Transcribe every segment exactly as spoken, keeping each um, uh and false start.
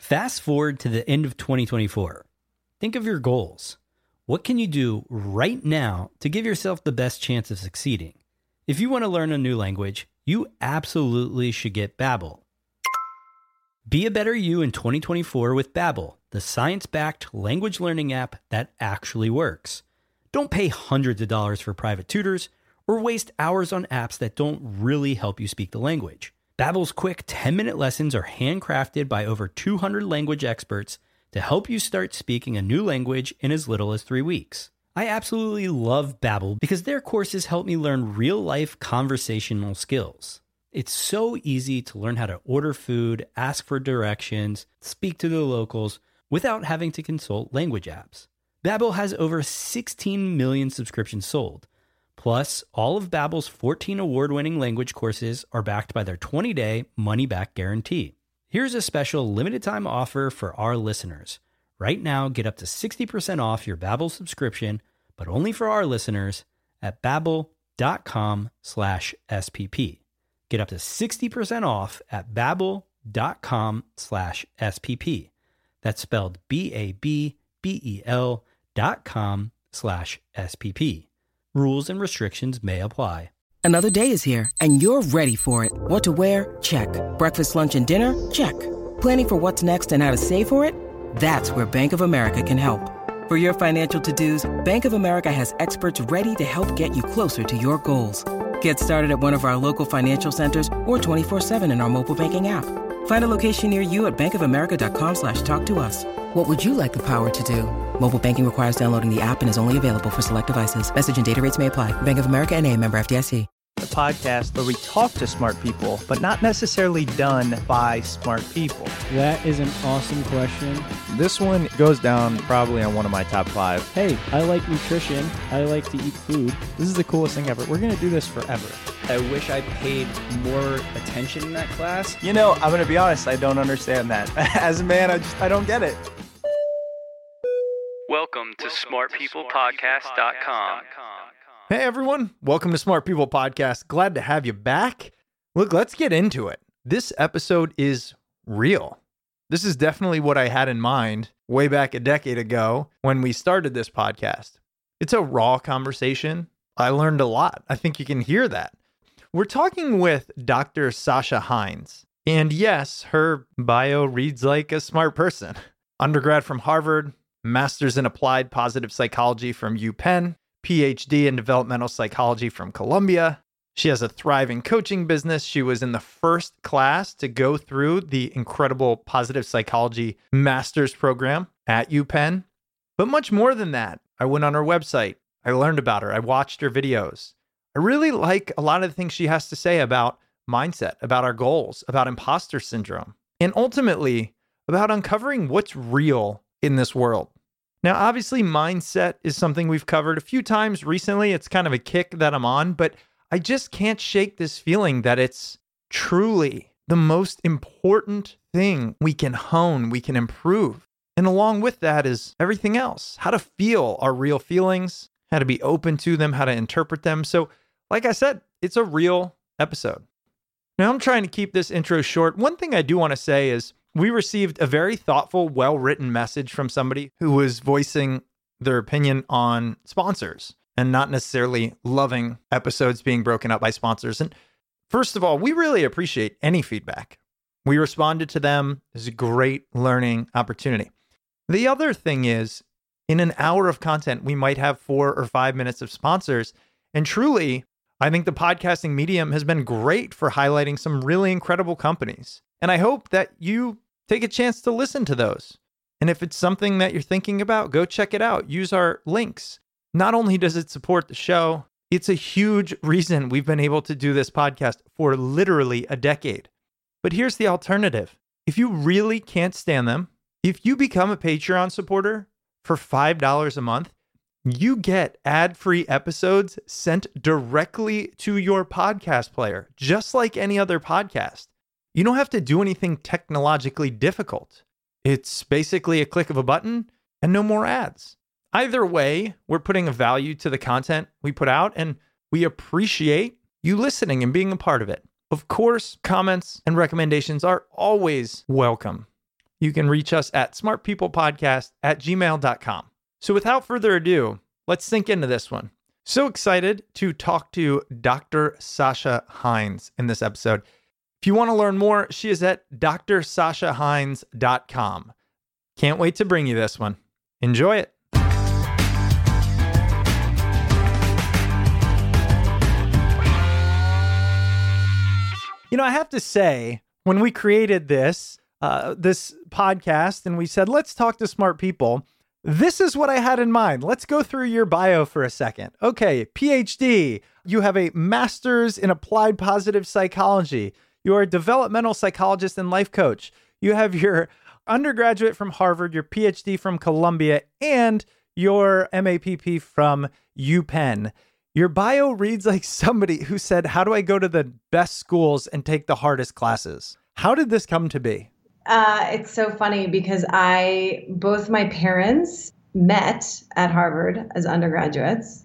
Fast forward to the end of twenty twenty-four. Think of your goals. What can you do right now to give yourself the best chance of succeeding? If you want to learn a new language, you absolutely should get Babbel. Be a better you in twenty twenty-four with Babbel, the science-backed language learning app that actually works. Don't pay hundreds of dollars for private tutors or waste hours on apps that don't really help you speak the language. Babbel's quick ten-minute lessons are handcrafted by over two hundred language experts to help you start speaking a new language in as little as three weeks. I absolutely love Babbel because their courses help me learn real-life conversational skills. It's so easy to learn how to order food, ask for directions, speak to the locals without having to consult language apps. Babbel has over sixteen million subscriptions sold. Plus, all of Babbel's fourteen award-winning language courses are backed by their twenty-day money-back guarantee. Here's a special limited-time offer for our listeners. Right now, get up to sixty percent off your Babbel subscription, but only for our listeners at babbel.com slash SPP. Get up to sixty percent off at babbel.com slash SPP. That's spelled B A B B E L dot com slash SPP. Rules and restrictions may apply. Another day is here, and you're ready for it. What to wear? Check. Breakfast, lunch, and dinner? Check. Planning for what's next and how to save for it? That's where Bank of America can help. For your financial to-dos, Bank of America has experts ready to help get you closer to your goals. Get started at one of our local financial centers or twenty-four seven in our mobile banking app. Find a location near you at bankofamerica.com slash talk to us. What would you like the power to do? Mobile banking requires downloading the app and is only available for select devices. Message and data rates may apply. Bank of America N A, member F D I C. A podcast where we talk to smart people, but not necessarily done by smart people. That is an awesome question. This one goes down probably on one of my top five. Hey, I like nutrition. I like to eat food. This is the coolest thing ever. We're going to do this forever. I wish I paid more attention in that class. You know, I'm going to be honest, I don't understand that. As a man, I just, I don't get it. Welcome to smart people podcast dot com. Hey everyone, welcome to Smart People Podcast. Glad to have you back. Look, let's get into it. This episode is real. This is definitely what I had in mind way back a decade ago when we started this podcast. It's a raw conversation. I learned a lot. I think you can hear that. We're talking with Doctor Sasha Hines. And yes, her bio reads like a smart person. Undergrad from Harvard, master's in applied positive psychology from UPenn, P H D in developmental psychology from Columbia. She has a thriving coaching business. She was in the first class to go through the incredible positive psychology master's program at UPenn. But much more than that, I went on her website. I learned about her. I watched her videos. I really like a lot of the things she has to say about mindset, about our goals, about imposter syndrome, and ultimately about uncovering what's real in this world. Now, obviously, mindset is something we've covered a few times recently. It's kind of a kick that I'm on, but I just can't shake this feeling that it's truly the most important thing we can hone, we can improve. And along with that is everything else, how to feel our real feelings, how to be open to them, how to interpret them. So, like I said, it's a real episode. Now, I'm trying to keep this intro short. One thing I do want to say is we received a very thoughtful, well-written message from somebody who was voicing their opinion on sponsors and not necessarily loving episodes being broken up by sponsors. And first of all, we really appreciate any feedback. We responded to them. It's a great learning opportunity. The other thing is, in an hour of content, we might have four or five minutes of sponsors. And truly, I think the podcasting medium has been great for highlighting some really incredible companies. And I hope that you take a chance to listen to those. And if it's something that you're thinking about, go check it out. Use our links. Not only does it support the show, it's a huge reason we've been able to do this podcast for literally a decade. But here's the alternative. If you really can't stand them, if you become a Patreon supporter for five dollars a month, you get ad-free episodes sent directly to your podcast player, just like any other podcast. You don't have to do anything technologically difficult. It's basically a click of a button and no more ads. Either way, we're putting a value to the content we put out, and we appreciate you listening and being a part of it. Of course, comments and recommendations are always welcome. You can reach us at smartpeoplepodcast at gmail dot com. So without further ado, let's sink into this one. So excited to talk to Doctor Sasha Hines in this episode. If you want to learn more, she is at d r sasha hines dot com. Can't wait to bring you this one. Enjoy it. You know, I have to say, when we created this, uh, this podcast and we said, let's talk to smart people, this is what I had in mind. Let's go through your bio for a second. Okay, P H D. You have a master's in applied positive psychology. You are a developmental psychologist and life coach. You have your undergraduate from Harvard, your P H D from Columbia, and your M A P P from UPenn. Your bio reads like somebody who said, how do I go to the best schools and take the hardest classes? How did this come to be? Uh, it's so funny because I, both my parents met at Harvard as undergraduates.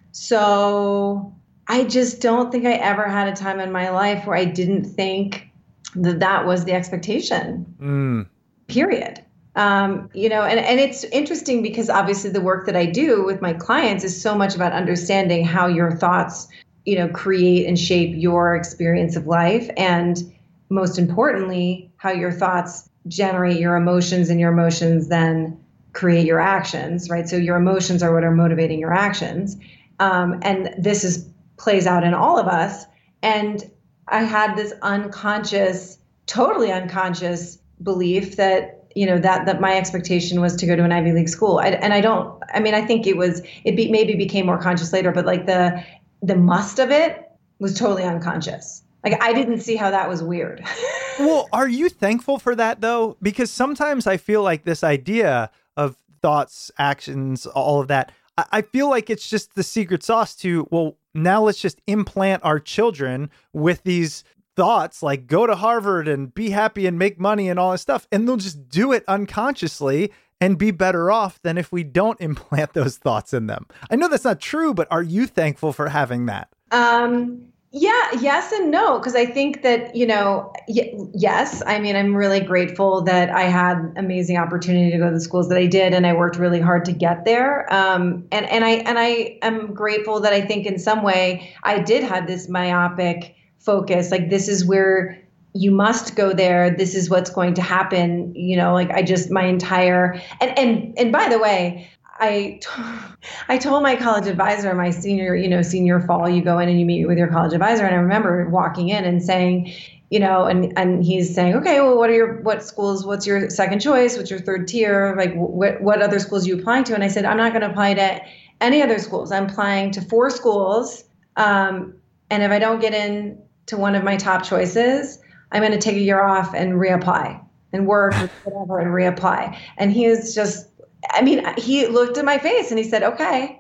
So I just don't think I ever had a time in my life where I didn't think that that was the expectation, mm. period. Um, you know, and, and it's interesting because obviously the work that I do with my clients is so much about understanding how your thoughts, you know, create and shape your experience of life. And most importantly, how your thoughts generate your emotions, and your emotions then create your actions, right? So your emotions are what are motivating your actions. Um, and this is plays out in all of us. And I had this unconscious, totally unconscious belief that, you know, that, that my expectation was to go to an Ivy League school. I, and I don't, I mean, I think it was, it be, maybe became more conscious later, but like the, the must of it was totally unconscious. Like I didn't see how that was weird. Well, are you thankful for that though? Because sometimes I feel like this idea of thoughts, actions, all of that, I, I feel like it's just the secret sauce to, well, now let's just implant our children with these thoughts like go to Harvard and be happy and make money and all this stuff. And they'll just do it unconsciously and be better off than if we don't implant those thoughts in them. I know that's not true, but are you thankful for having that? Um, yeah, yes and no. Cause I think that, you know, y- yes, I mean, I'm really grateful that I had amazing opportunity to go to the schools that I did. And I worked really hard to get there. Um, and, and I, and I am grateful that I think in some way I did have this myopic focus. Like, this is where you must go there. This is what's going to happen. You know, like I just, my entire, and, and, and by the way, I, t- I told my college advisor, my senior, you know, senior fall, you go in and you meet with your college advisor. And I remember walking in and saying, you know, and, and he's saying, okay, well, what are your, what schools, what's your second choice? What's your third tier? Like what, what other schools are you applying to? And I said, I'm not going to apply to any other schools. I'm applying to four schools. Um, and if I don't get in to one of my top choices, I'm going to take a year off and reapply and work with whatever and reapply. And he was just, I mean, he looked at my face and he said, okay,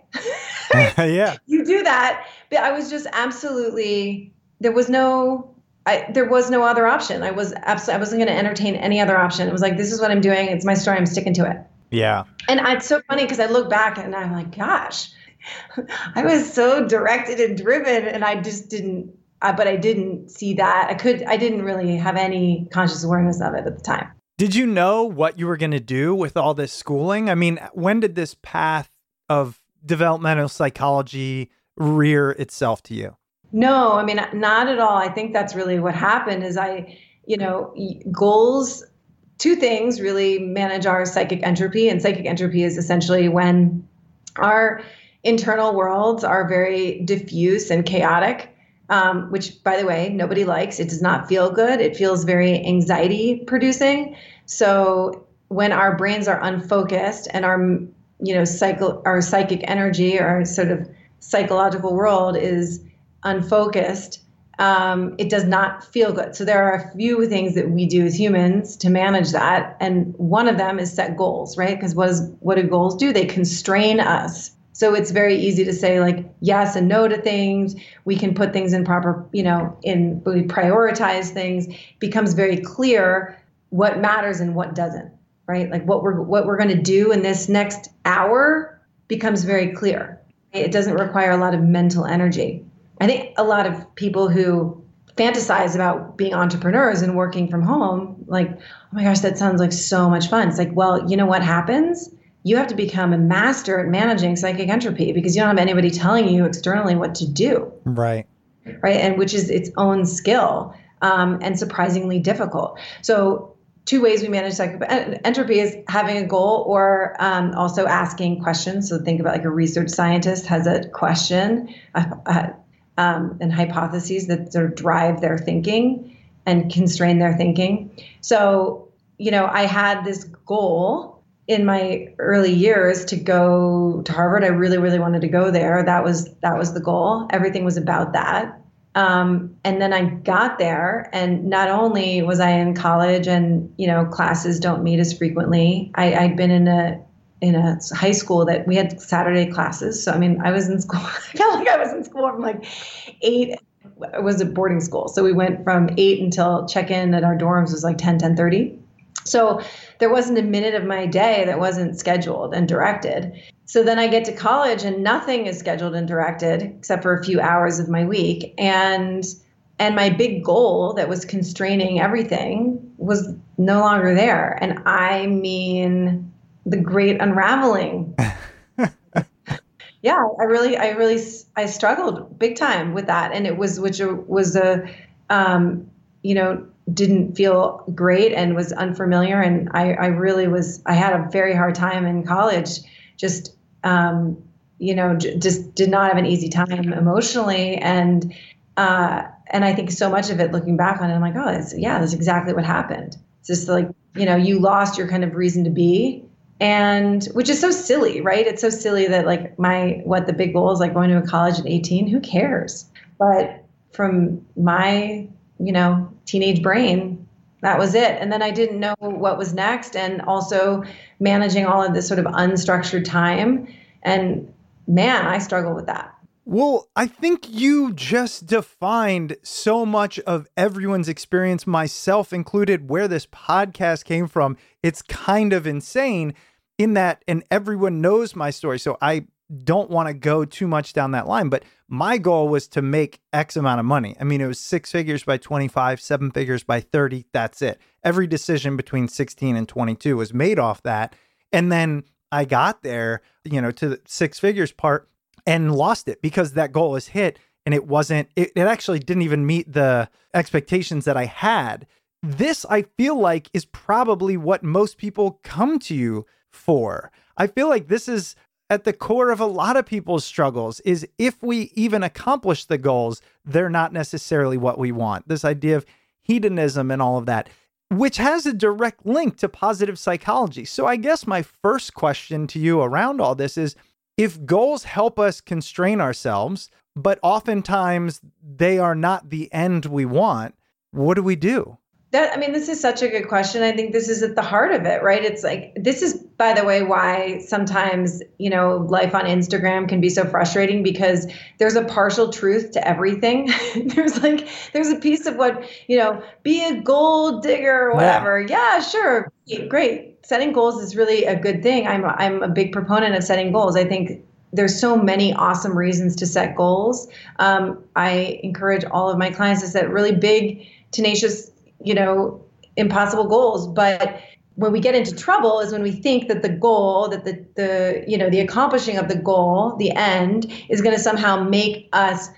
yeah, you do that. But I was just absolutely, there was no, I, there was no other option. I was absolutely, I wasn't going to entertain any other option. It was like, this is what I'm doing. It's my story. I'm sticking to it. Yeah. And it's so funny because I look back and I'm like, gosh, I was so directed and driven and I just didn't, uh, but I didn't see that. I could, I didn't really have any conscious awareness of it at the time. Did you know what you were going to do with all this schooling? I mean, when did this path of developmental psychology rear itself to you? No, I mean, not at all. I think that's really what happened is I, you know, goals, two things really manage our psychic entropy. And psychic entropy is essentially when our internal worlds are very diffuse and chaotic. Um, which, by the way, nobody likes. It does not feel good. It feels very anxiety producing. So when our brains are unfocused and our, you know, cycle, our psychic energy, our sort of psychological world is unfocused, um, it does not feel good. So there are a few things that we do as humans to manage that. And one of them is set goals, right? Because what is, what do goals do? They constrain us. So it's very easy to say like yes and no to things. We can put things in proper, you know, in we prioritize things. It becomes very clear what matters and what doesn't, right? Like what we're what we're going to do in this next hour becomes very clear. It doesn't require a lot of mental energy. I think a lot of people who fantasize about being entrepreneurs and working from home, like, oh my gosh, that sounds like so much fun. It's like, well, you know what happens? You have to become a master at managing psychic entropy because you don't have anybody telling you externally what to do. Right. Right. And which is its own skill um, and surprisingly difficult. So two ways we manage psychic entropy is having a goal or um, also asking questions. So think about like a research scientist has a question uh, uh, um, and hypotheses that sort of drive their thinking and constrain their thinking. So, you know, I had this goal in my early years to go to Harvard. I really, really wanted to go there. That was that was the goal. Everything was about that. Um, and then I got there, and not only was I in college, and you know, classes don't meet as frequently. I, I'd been in a in a high school that we had Saturday classes. So I mean, I was in school. I felt like I was in school from like eight. It was a boarding school, so we went from eight until check-in at our dorms was like ten, ten thirty. So there wasn't a minute of my day that wasn't scheduled and directed. So then I get to college and nothing is scheduled and directed except for a few hours of my week. And and my big goal that was constraining everything was no longer there. And I mean, the great unraveling. Yeah, I really, I really, I struggled big time with that. And it was, which was a, um, you know, didn't feel great and was unfamiliar. And I, I really was, I had a very hard time in college, just, um, you know, j- just did not have an easy time emotionally. And, uh, and I think so much of it looking back on it, I'm like, oh, it's, yeah, that's exactly what happened. It's just like, you know, you lost your kind of reason to be, and which is so silly, right? It's so silly that like my, what the big goal is, like going to a college at eighteen, who cares? But from my, you know, teenage brain, that was it. And then I didn't know what was next. And also managing all of this sort of unstructured time. And man, I struggle with that. Well, I think you just defined so much of everyone's experience, myself included, where this podcast came from. It's kind of insane in that, and everyone knows my story, so I don't want to go too much down that line, but my goal was to make X amount of money. I mean, it was six figures by twenty-five, seven figures by thirty. That's it. Every decision between sixteen and twenty-two was made off that. And then I got there, you know, to the six figures part and lost it because that goal was hit and it wasn't, it, it actually didn't even meet the expectations that I had. This, I feel like, is probably what most people come to you for. I feel like this is at the core of a lot of people's struggles, is if we even accomplish the goals, they're not necessarily what we want. This idea of hedonism and all of that, which has a direct link to positive psychology. So I guess my first question to you around all this is, if goals help us constrain ourselves, but oftentimes they are not the end we want, what do we do? That, I mean, this is such a good question. I think this is at the heart of it, right? It's like, this is, by the way, why sometimes, you know, life on Instagram can be so frustrating, because there's a partial truth to everything. There's like, there's a piece of what, you know, be a goal digger or whatever. Yeah, yeah, sure. Great. Setting goals is really a good thing. I'm, I'm a big proponent of setting goals. I think there's so many awesome reasons to set goals. Um, I encourage all of my clients to set really big, tenacious, you know, impossible goals. But when we get into trouble is when we think that the goal, that the, the, you know, the accomplishing of the goal, the end, is going to somehow make us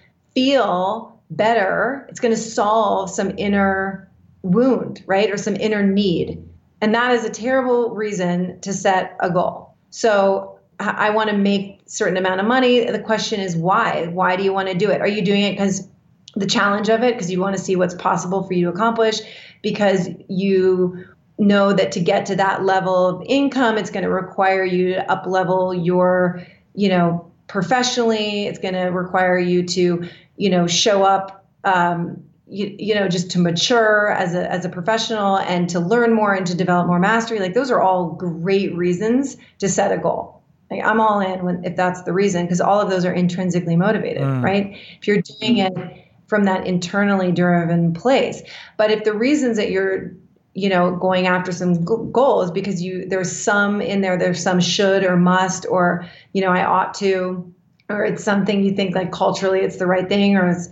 feel better. It's going to solve some inner wound, right? Or some inner need. And that is a terrible reason to set a goal. So I want to make a certain amount of money. The question is why? Why do you want to do it? Are you doing it because the challenge of it, because you want to see what's possible for you to accomplish, because you know that to get to that level of income, it's going to require you to up level your, you know, professionally, it's going to require you to, you know, show up, um, you, you know, just to mature as a, as a professional and to learn more and to develop more mastery. Like, those are all great reasons to set a goal. Like, I'm all in when, if that's the reason, because all of those are intrinsically motivated, mm. right? If you're doing it from that internally driven place. But if the reasons that you're, you know, going after some goals because you, there's some in there, there's some should or must, or, you know, I ought to, or it's something you think like culturally it's the right thing, or it's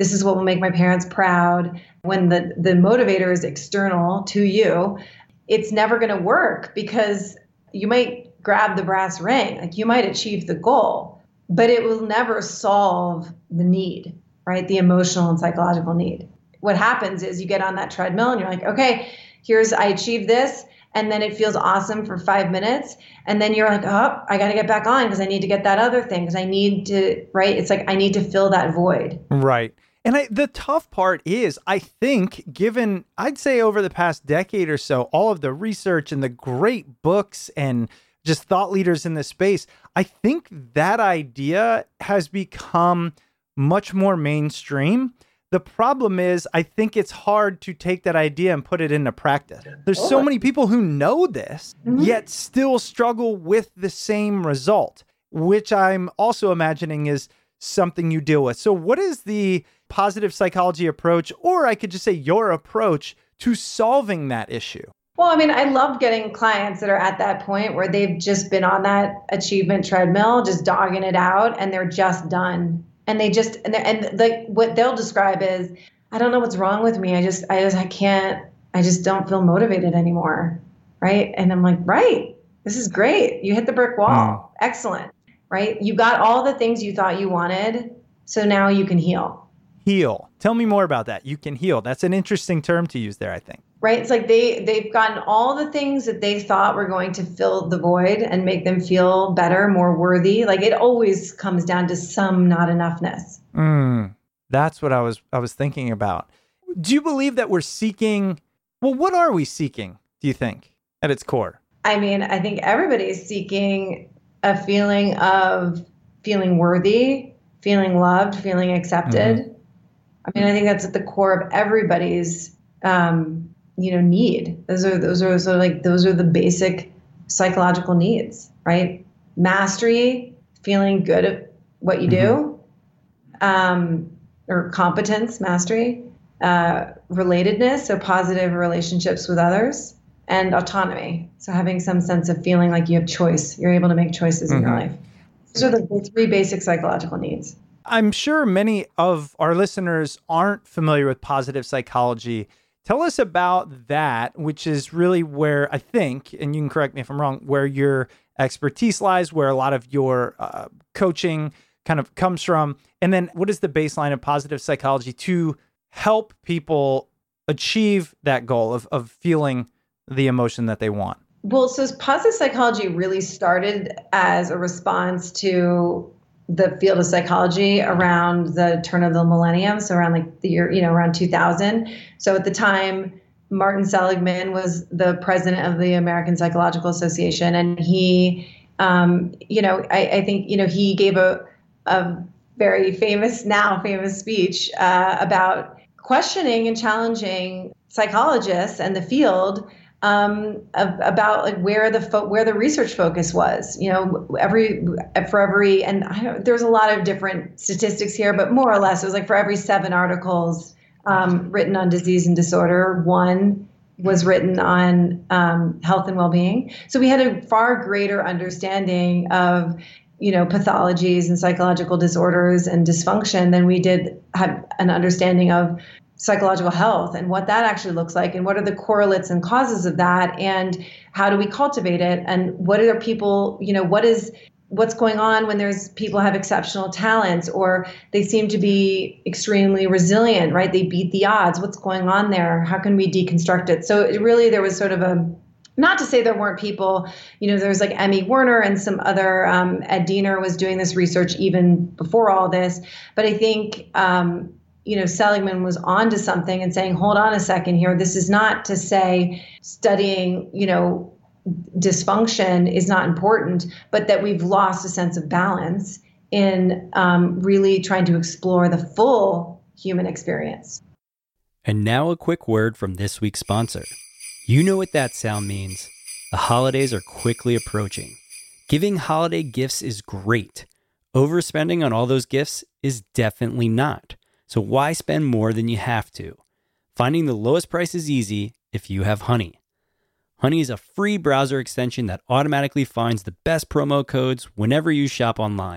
this is what will make my parents proud. When the, the motivator is external to you, it's never going to work because you might grab the brass ring, like you might achieve the goal, but it will never solve the need, right? The emotional and psychological need. What happens is you get on that treadmill and you're like, okay, here's, I achieved this. And then it feels awesome for five minutes. And then you're like, oh, I got to get back on because I need to get that other thing because I need to, right? It's like, I need to fill that void. Right. And I, the tough part is, I think, given, I'd say over the past decade or so, all of the research and the great books and just thought leaders in this space, I think that idea has become much more mainstream. The problem is, I think it's hard to take that idea and put it into practice. There's so many people who know this, mm-hmm. yet still struggle with the same result, which I'm also imagining is something you deal with. So what is the positive psychology approach, or I could just say your approach to solving that issue? Well, I mean, I love getting clients that are at that point where they've just been on that achievement treadmill, just dogging it out, and they're just done. And they just, and, and like what they'll describe is, I don't know what's wrong with me. I just, I just, I can't, I just don't feel motivated anymore. Right. And I'm like, right, this is great. You hit the brick wall. Mm. Excellent. Right. You got all the things you thought you wanted. So now you can heal. Heal. Tell me more about that. You can heal. That's an interesting term to use there, I think. Right. It's like they, they've gotten all the things that they thought were going to fill the void and make them feel better, more worthy. Like it always comes down to some not enoughness. Mm, that's what I was I was thinking about. Do you believe that we're seeking, well, what are we seeking, do you think, at its core? I mean, I think everybody's seeking a feeling of feeling worthy, feeling loved, feeling accepted. Mm-hmm. I mean, I think that's at the core of everybody's um you know, need. Those are, those are sort of like, those are the basic psychological needs, right? Mastery, feeling good at what you do, mm-hmm. um, or competence, mastery, uh, relatedness, so positive relationships with others, and autonomy. So having some sense of feeling like you have choice, you're able to make choices mm-hmm. in your life. Those are the three basic psychological needs. I'm sure many of our listeners aren't familiar with positive psychology. Tell us about that, which is really where I think, and you can correct me if I'm wrong, where your expertise lies, where a lot of your uh, coaching kind of comes from. And then what is the baseline of positive psychology to help people achieve that goal of, of feeling the emotion that they want? Well, so positive psychology really started as a response to the field of psychology around the turn of the millennium. So around like the year, you know, around two thousand. So at the time, Martin Seligman was the president of the American Psychological Association. And he, um, you know, I, I think, you know, he gave a, a very famous, now famous speech uh, about questioning and challenging psychologists and the field Um, about like where the fo- where the research focus was, you know, every for every and I don't, there's a lot of different statistics here, but more or less it was like for every seven articles um, written on disease and disorder, one was written on um, health and well-being. So we had a far greater understanding of, you know, pathologies and psychological disorders and dysfunction than we did have an understanding of psychological health and what that actually looks like and what are the correlates and causes of that and how do we cultivate it and what are people, you know, what is what's going on when there's people have exceptional talents or they seem to be extremely resilient, right? They beat the odds. What's going on there? How can we deconstruct it? So it really, there was sort of a, not to say there weren't people, you know, there's like Emmy Werner and some other, um, Ed Diener was doing this research even before all this. But I think, um, you know, Seligman was onto something and saying, hold on a second here. This is not to say studying, you know, dysfunction is not important, but that we've lost a sense of balance in um, really trying to explore the full human experience. And now a quick word from this week's sponsor. You know what that sound means. The holidays are quickly approaching. Giving holiday gifts is great. Overspending on all those gifts is definitely not. So why spend more than you have to? Finding the lowest price is easy if you have Honey. Honey is a free browser extension that automatically finds the best promo codes whenever you shop online.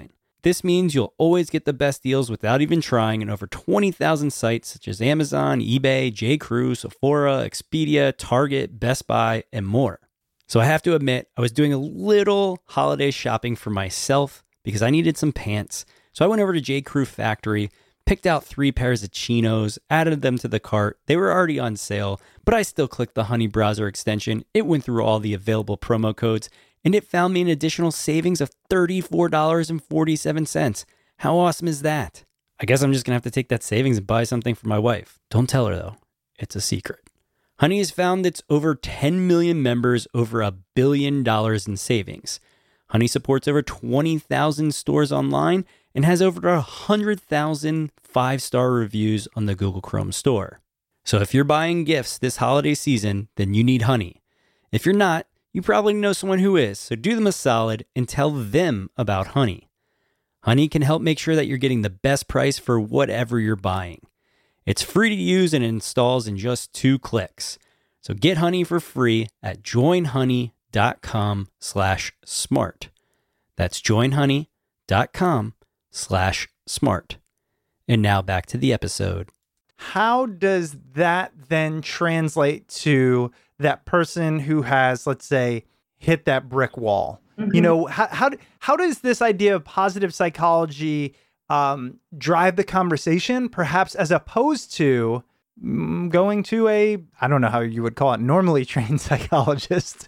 This means you'll always get the best deals without even trying in over twenty thousand sites such as Amazon, eBay, J. Crew, Sephora, Expedia, Target, Best Buy, and more. So I have to admit, I was doing a little holiday shopping for myself because I needed some pants. So I went over to J. Crew Factory, picked out three pairs of chinos, added them to the cart. They were already on sale, but I still clicked the Honey browser extension. It went through all the available promo codes, and it found me an additional savings of thirty-four dollars and forty-seven cents. How awesome is that? I guess I'm just going to have to take that savings and buy something for my wife. Don't tell her, though. It's a secret. Honey has found its over ten million members over a billion dollars in savings. Honey supports over twenty thousand stores online and has over one hundred thousand five-star reviews on the Google Chrome store. So if you're buying gifts this holiday season, then you need Honey. If you're not, you probably know someone who is, so do them a solid and tell them about Honey. Honey can help make sure that you're getting the best price for whatever you're buying. It's free to use and installs in just two clicks. So get Honey for free at joinhoney.com slash smart. That's joinhoney.com slash smart. And now back to the episode. How does that then translate to that person who has, let's say, hit that brick wall? Mm-hmm. You know, how, how, how does this idea of positive psychology um, drive the conversation, perhaps as opposed to mm, going to a, I don't know how you would call it, normally trained psychologist?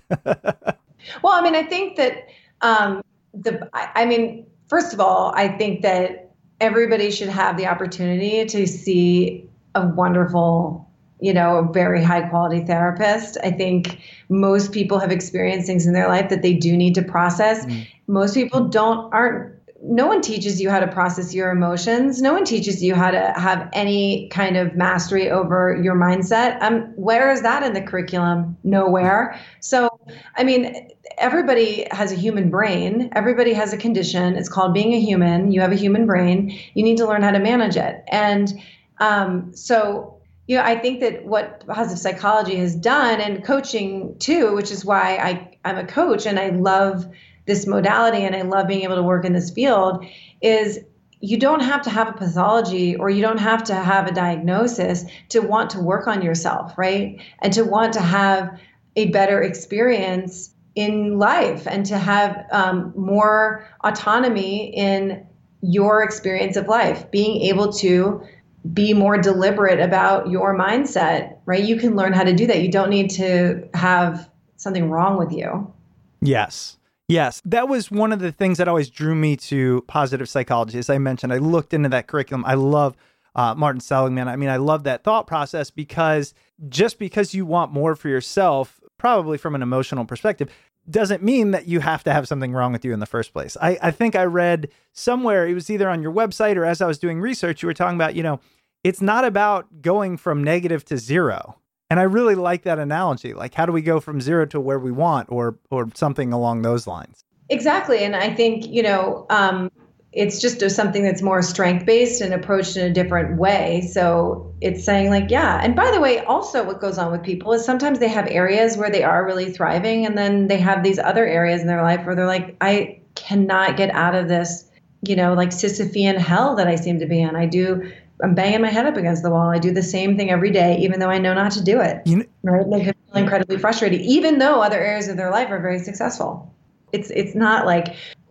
Well, I mean, I think that, um, the, I, I mean, first of all, I think that everybody should have the opportunity to see a wonderful, you know, a very high quality therapist. I think most people have experienced things in their life that they do need to process. Mm. Most people don't, aren't, no one teaches you how to process your emotions. No one teaches you how to have any kind of mastery over your mindset. Um, where is that in the curriculum? Nowhere. So, I mean, everybody has a human brain. Everybody has a condition. It's called being a human. You have a human brain. You need to learn how to manage it. And um, so, you know, I think that what positive psychology has done, and coaching too, which is why I, I'm a coach and I love this modality and I love being able to work in this field, is you don't have to have a pathology or you don't have to have a diagnosis to want to work on yourself, right? And to want to have a better experience in life and to have um, more autonomy in your experience of life, being able to be more deliberate about your mindset, right? You can learn how to do that. You don't need to have something wrong with you. Yes. Yes. That was one of the things that always drew me to positive psychology. As I mentioned, I looked into that curriculum. I love uh, Martin Seligman. I mean, I love that thought process because just because you want more for yourself, probably from an emotional perspective, doesn't mean that you have to have something wrong with you in the first place. I, I think I read somewhere, it was either on your website or as I was doing research, you were talking about, you know, it's not about going from negative to zero. And I really like that analogy. Like, how do we go from zero to where we want, or or something along those lines? Exactly. And I think, you know, um, it's just something that's more strength-based and approached in a different way. So it's saying like, yeah. And by the way, also what goes on with people is sometimes they have areas where they are really thriving. And then they have these other areas in their life where they're like, I cannot get out of this, you know, like Sisyphean hell that I seem to be in. I do I'm banging my head up against the wall. I do the same thing every day, even though I know not to do it. You know, right? They feel incredibly frustrated, even though other areas of their life are very successful. It's it's not like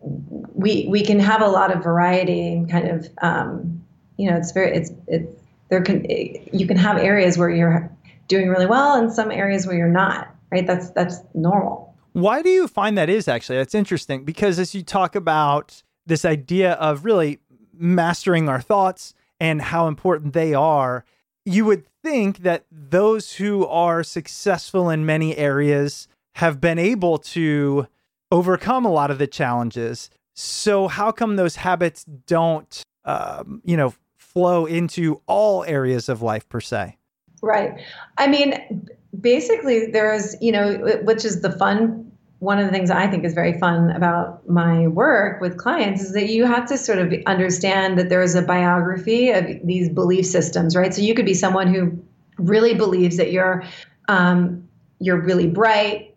we we can have a lot of variety and kind of um, you know, it's very it's it's there can it, you can have areas where you're doing really well and some areas where you're not. Right? That's that's normal. Why do you find that is actually? That's interesting because as you talk about this idea of really mastering our thoughts and how important they are, you would think that those who are successful in many areas have been able to overcome a lot of the challenges. So how come those habits don't, um, you know, flow into all areas of life per se? Right. I mean, basically there's, you know, which is the fun one of the things I think is very fun about my work with clients is that you have to sort of understand that there is a biography of these belief systems, right? So you could be someone who really believes that you're um, you're really bright,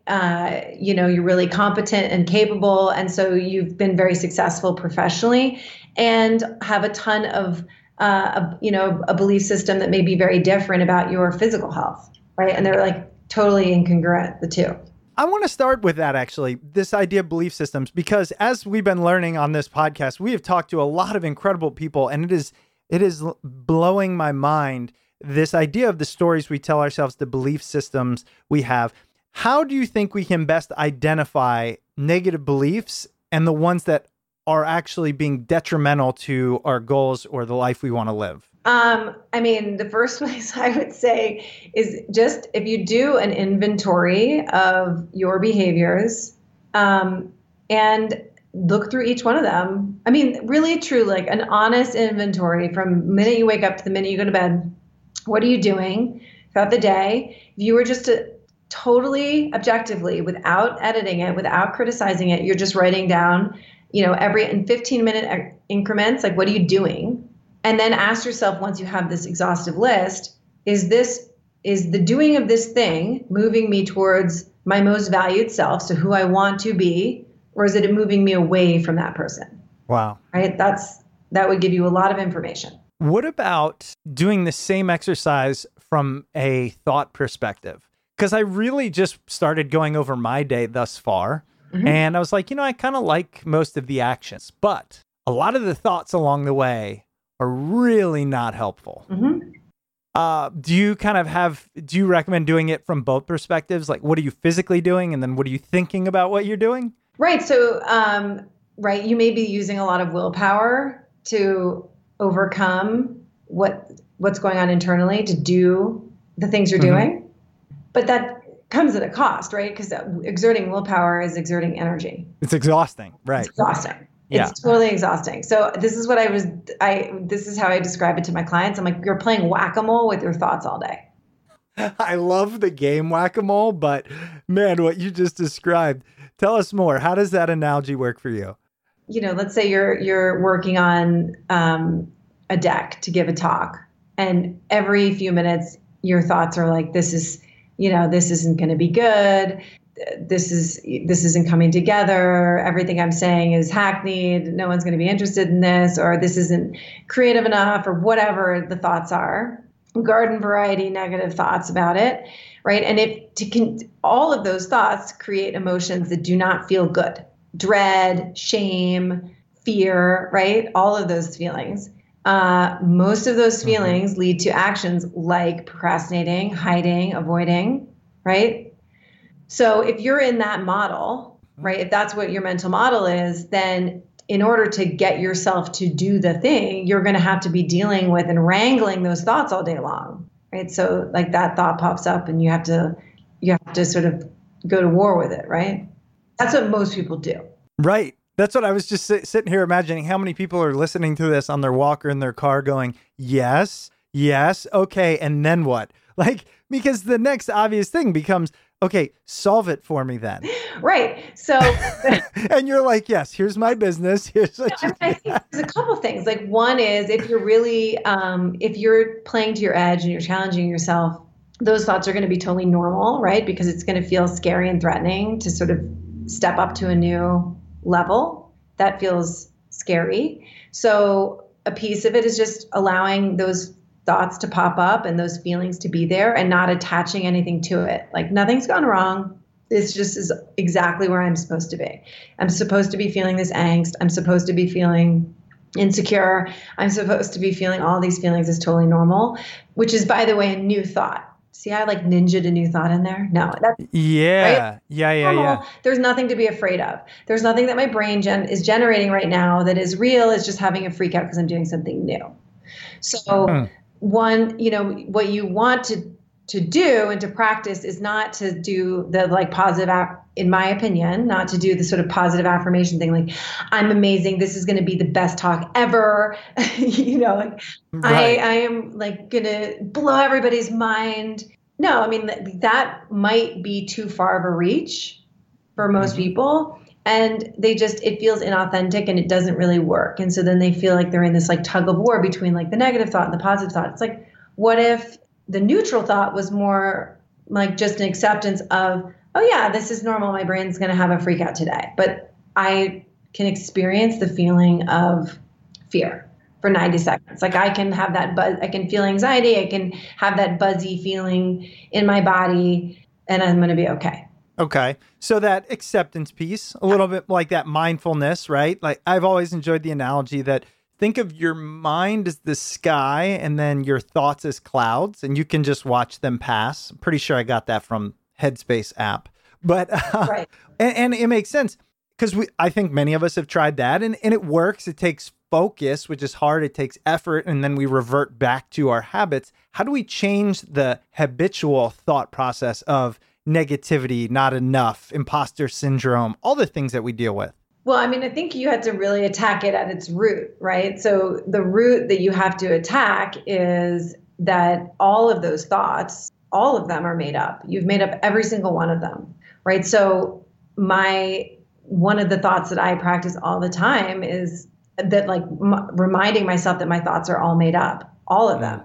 uh, you know, you're really competent and capable. And so you've been very successful professionally and have a ton of, uh, a, you know, a belief system that may be very different about your physical health, right? And they're like totally incongruent, the two. I want to start with that, actually, this idea of belief systems, because as we've been learning on this podcast, we have talked to a lot of incredible people, and it is it is blowing my mind, this idea of the stories we tell ourselves, the belief systems we have. How do you think we can best identify negative beliefs and the ones that are actually being detrimental to our goals or the life we want to live? Um, I mean, the first place I would say is just if you do an inventory of your behaviors um, and look through each one of them. I mean, really true, like an honest inventory from the minute you wake up to the minute you go to bed. What are you doing throughout the day? If you were just to totally objectively, without editing it, without criticizing it, you're just writing down, you know, every in fifteen minute increments, like what are you doing? And then ask yourself, once you have this exhaustive list, is this, is the doing of this thing moving me towards my most valued self, so who I want to be, or is it moving me away from that person? Wow. Right? That's, that would give you a lot of information. What about doing the same exercise from a thought perspective? Because I really just started going over my day thus far, mm-hmm. and I was like, you know, I kind of like most of the actions, but a lot of the thoughts along the way are really not helpful. Mm-hmm. Uh, do you kind of have, do you recommend doing it from both perspectives? Like, what are you physically doing? And then what are you thinking about what you're doing? Right. So, um, right. You may be using a lot of willpower to overcome what, what's going on internally to do the things you're mm-hmm. doing, but that comes at a cost, right? Because exerting willpower is exerting energy. It's exhausting. Right. It's exhausting. Yeah. It's totally exhausting. So this is what I was, I, this is how I describe it to my clients. I'm like, you're playing whack-a-mole with your thoughts all day. I love the game whack-a-mole, but man, what you just described, tell us more. How does that analogy work for you? You know, let's say you're, you're working on um, a deck to give a talk, and every few minutes your thoughts are like, this is, you know, this isn't going to be good. This is, this isn't coming together. Everything I'm saying is hackneyed. No one's going to be interested in this, or this isn't creative enough, or whatever the thoughts are. Garden variety negative thoughts about it, right? And if to con- all of those thoughts create emotions that do not feel good, dread, shame, fear, right? All of those feelings. Uh, most of those feelings mm-hmm. lead to actions like procrastinating, hiding, avoiding, right? So if you're in that model, right, if that's what your mental model is, then in order to get yourself to do the thing, you're going to have to be dealing with and wrangling those thoughts all day long, right? So like that thought pops up and you have to, you have to sort of go to war with it, right? That's what most people do. Right. That's what I was just sit- sitting here imagining. How many people are listening to this on their walk or in their car going, yes, yes, okay, and then what? Like, because the next obvious thing becomes, okay, solve it for me then. Right. So, and you're like, yes, here's my business. Here's what you I think there's a couple of things. Like one is if you're really, um, if you're playing to your edge and you're challenging yourself, those thoughts are going to be totally normal, right? Because it's going to feel scary and threatening to sort of step up to a new level. That feels scary. So a piece of it is just allowing those thoughts to pop up and those feelings to be there and not attaching anything to it. Like nothing's gone wrong. This just is exactly where I'm supposed to be. I'm supposed to be feeling this angst. I'm supposed to be feeling insecure. I'm supposed to be feeling all these feelings is totally normal, which is, by the way, a new thought. See how I like ninja'd a new thought in there? No. That's, yeah. Right? Yeah, yeah, normal. yeah. There's nothing to be afraid of. There's nothing that my brain gen- is generating right now that is real. It's just having a freak out because I'm doing something new. So hmm. one, you know, what you want to to do and to practice is not to do the like positive, in my opinion, not to do the sort of positive affirmation thing. Like, I'm amazing. This is going to be the best talk ever. you know, like right. I, I am like going to blow everybody's mind. No, I mean, th- that might be too far of a reach for most mm-hmm. people. And they just, it feels inauthentic and it doesn't really work. And so then they feel like they're in this like tug of war between like the negative thought and the positive thought. It's like, what if the neutral thought was more like just an acceptance of, oh yeah, this is normal. My brain's going to have a freak out today. But I can experience the feeling of fear for ninety seconds. Like I can have that buzz, I can feel anxiety. I can have that buzzy feeling in my body, and I'm going to be okay. Okay. So that acceptance piece, a little bit like that mindfulness, right? Like I've always enjoyed the analogy that think of your mind as the sky and then your thoughts as clouds, and you can just watch them pass. I'm pretty sure I got that from Headspace app, but, uh, Right. and, and it makes sense because we, I think many of us have tried that and, and it works. It takes focus, which is hard. It takes effort. And then we revert back to our habits. How do we change the habitual thought process of negativity, not enough, imposter syndrome, all the things that we deal with? Well, I mean, I think you had to really attack it at its root, right? So the root that you have to attack is that all of those thoughts, all of them are made up. You've made up every single one of them, right? So my, one of the thoughts that I practice all the time is that like m- reminding myself that my thoughts are all made up, all of them.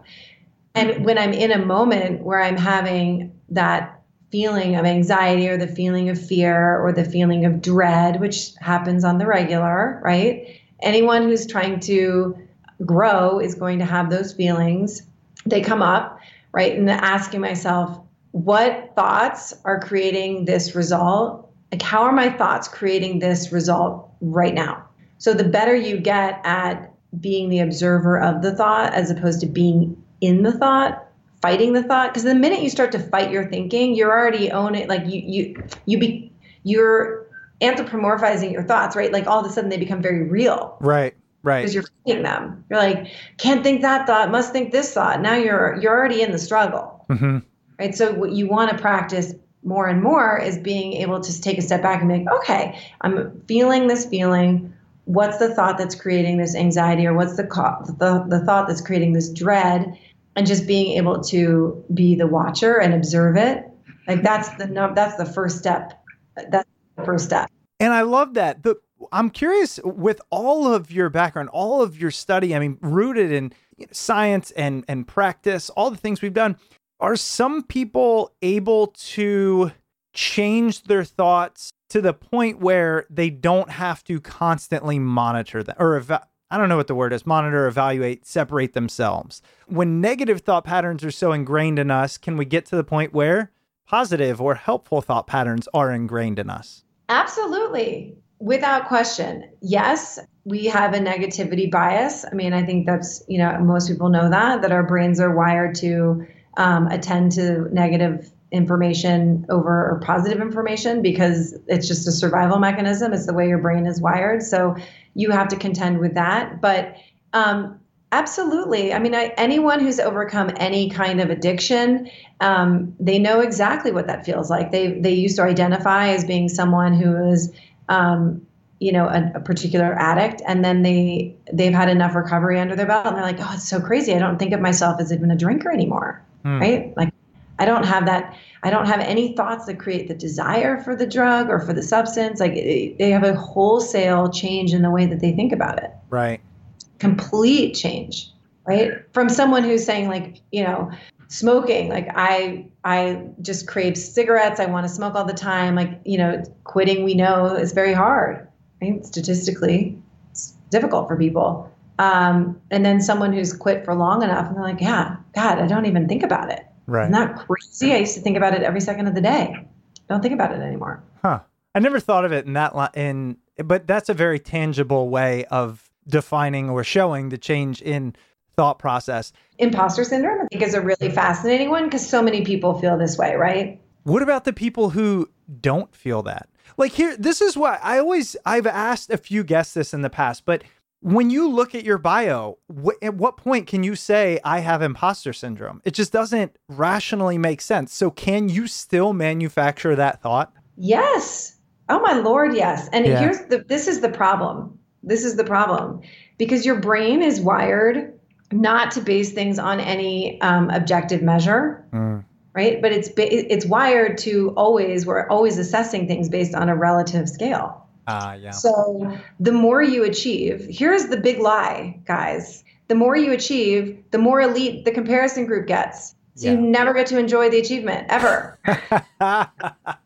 And when I'm in a moment where I'm having that feeling of anxiety or the feeling of fear or the feeling of dread, which happens on the regular, right? Anyone who's trying to grow is going to have those feelings. They come up, right? And asking myself, what thoughts are creating this result? Like, how are my thoughts creating this result right now? So the better you get at being the observer of the thought as opposed to being in the thought, fighting the thought, because the minute you start to fight your thinking, you're already own it. Like you, you, you be, you're anthropomorphizing your thoughts, right? Like all of a sudden they become very real, Right, right. because you're fighting them. You're like, can't think that thought, must think this thought. Now you're you're already in the struggle, Mm-hmm. right? So what you want to practice more and more is being able to take a step back and be like, okay, I'm feeling this feeling. What's the thought that's creating this anxiety, or what's the co- the the thought that's creating this dread? And just being able to be the watcher and observe it, like that's the no, that's the first step. That's the first step. And I love that. The, I'm curious, with all of your background, all of your study, I mean, rooted in science and, and practice, all the things we've done, are some people able to change their thoughts to the point where they don't have to constantly monitor them or eva- I don't know what the word is, monitor, evaluate, separate themselves? When negative thought patterns are so ingrained in us, can we get to the point where positive or helpful thought patterns are ingrained in us? Absolutely. Without question. Yes, we have a negativity bias. I mean, I think that's, you know, most people know that, that our brains are wired to um, attend to negative information over or positive information because it's just a survival mechanism. It's the way your brain is wired. So you have to contend with that. But um, absolutely. I mean, I, anyone who's overcome any kind of addiction, um, they know exactly what that feels like. They they used to identify as being someone who is, um, you know, a, a particular addict, and then they they've had enough recovery under their belt, and they're like, oh, it's so crazy. I don't think of myself as even a drinker anymore, hmm. right? Like, I don't have that. I don't have any thoughts that create the desire for the drug or for the substance. Like it, they have a wholesale change in the way that they think about it. Right. Complete change, right? From someone who's saying like, you know, smoking, like I, I just crave cigarettes. I want to smoke all the time. Like, you know, quitting, we know is very hard, right? Statistically, it's difficult for people. Um, and then someone who's quit for long enough and they're like, yeah, God, I don't even think about it. Right. Isn't that crazy? I used to think about it every second of the day. Don't think about it anymore. Huh. I never thought of it in that li- in, but that's a very tangible way of defining or showing the change in thought process. Imposter syndrome, I think, is a really fascinating one because so many people feel this way, right? What about the people who don't feel that? Like here, this is what I always, I've asked a few guests this in the past, but when you look at your bio, wh- at what point can you say, I have imposter syndrome? It just doesn't rationally make sense. So can you still manufacture that thought? Yes. Oh, my Lord, yes. And Yeah. here's the, this is the problem. This is the problem. Because your brain is wired not to base things on any um, objective measure, Mm. right? But it's ba- it's wired to always, we're always assessing things based on a relative scale. Ah, uh, yeah. So the more you achieve, here's the big lie, guys. The more you achieve, the more elite the comparison group gets. So Yeah. you never get to enjoy the achievement ever.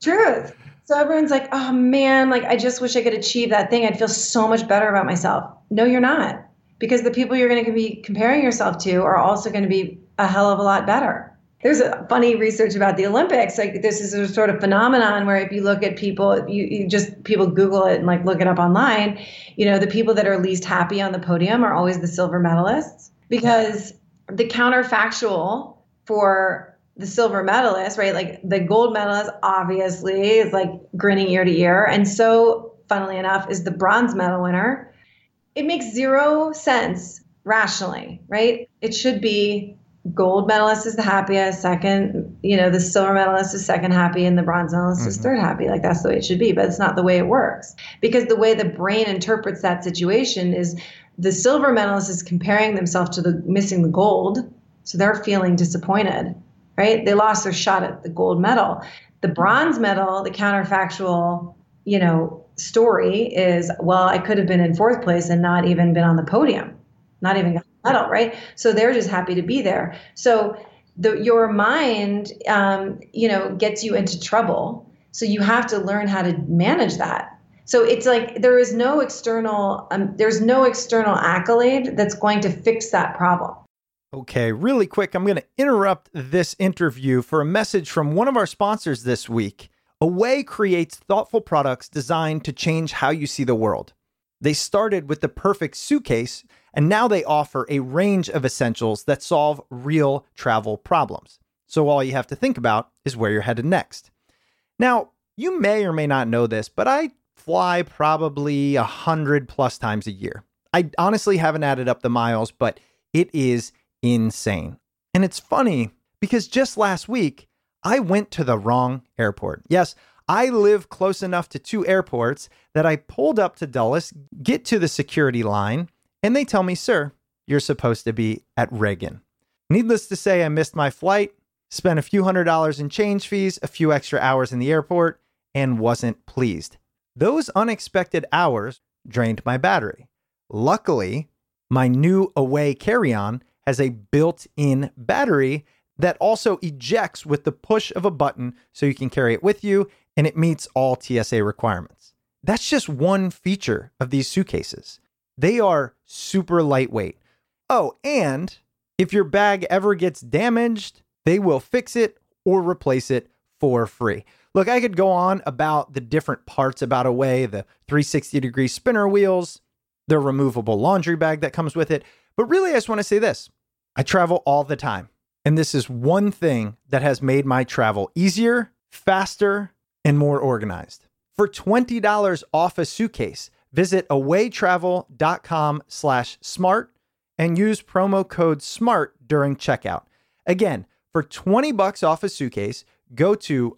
Truth. So everyone's like, oh man, like I just wish I could achieve that thing. I'd feel so much better about myself. No, you're not. Because the people you're going to be comparing yourself to are also going to be a hell of a lot better. There's a funny research about the Olympics. Like this is a sort of phenomenon where if you look at people, you, you just people Google it and like look it up online. You know, the people that are least happy on the podium are always the silver medalists, because the counterfactual for the silver medalist, right? Like the gold medalist obviously is like grinning ear to ear. And so funnily enough is the bronze medal winner. It makes zero sense rationally, right? It should be gold medalist is the happiest, second, you know, the silver medalist is second happy and the bronze medalist mm-hmm. is third happy. Like that's the way it should be, but it's not the way it works. Because the way the brain interprets that situation is the silver medalist is comparing themselves to the missing the gold. So they're feeling disappointed, right? They lost their shot at the gold medal. The bronze medal, the counterfactual, you know, story is, well, I could have been in fourth place and not even been on the podium, not even got the medal, right? So they're just happy to be there. So the, your mind, um, you know, gets you into trouble. So you have to learn how to manage that. So it's like there is no external, um, there's no external accolade that's going to fix that problem. Okay, really quick, I'm going to interrupt this interview for a message from one of our sponsors this week. Away creates thoughtful products designed to change how you see the world. They started with the perfect suitcase, and now they offer a range of essentials that solve real travel problems. So all you have to think about is where you're headed next. Now, you may or may not know this, but I fly probably a hundred plus times a year. I honestly haven't added up the miles, but it is insane. And it's funny because just last week, I went to the wrong airport. Yes, I live close enough to two airports that I pulled up to Dulles, get to the security line, and they tell me, sir, you're supposed to be at Reagan. Needless to say, I missed my flight, spent a few hundred dollars in change fees, a few extra hours in the airport, and wasn't pleased. Those unexpected hours drained my battery. Luckily, my new Away carry-on has a built-in battery that also ejects with the push of a button so you can carry it with you, and it meets all T S A requirements. That's just one feature of these suitcases. They are super lightweight. Oh, and if your bag ever gets damaged, they will fix it or replace it for free. Look, I could go on about the different parts about Away, the three sixty degree spinner wheels, the removable laundry bag that comes with it. But really, I just want to say this. I travel all the time. And this is one thing that has made my travel easier, faster, and more organized. For twenty dollars off a suitcase, visit awaytravel.com slash smart and use promo code SMART during checkout. Again, for twenty bucks off a suitcase, go to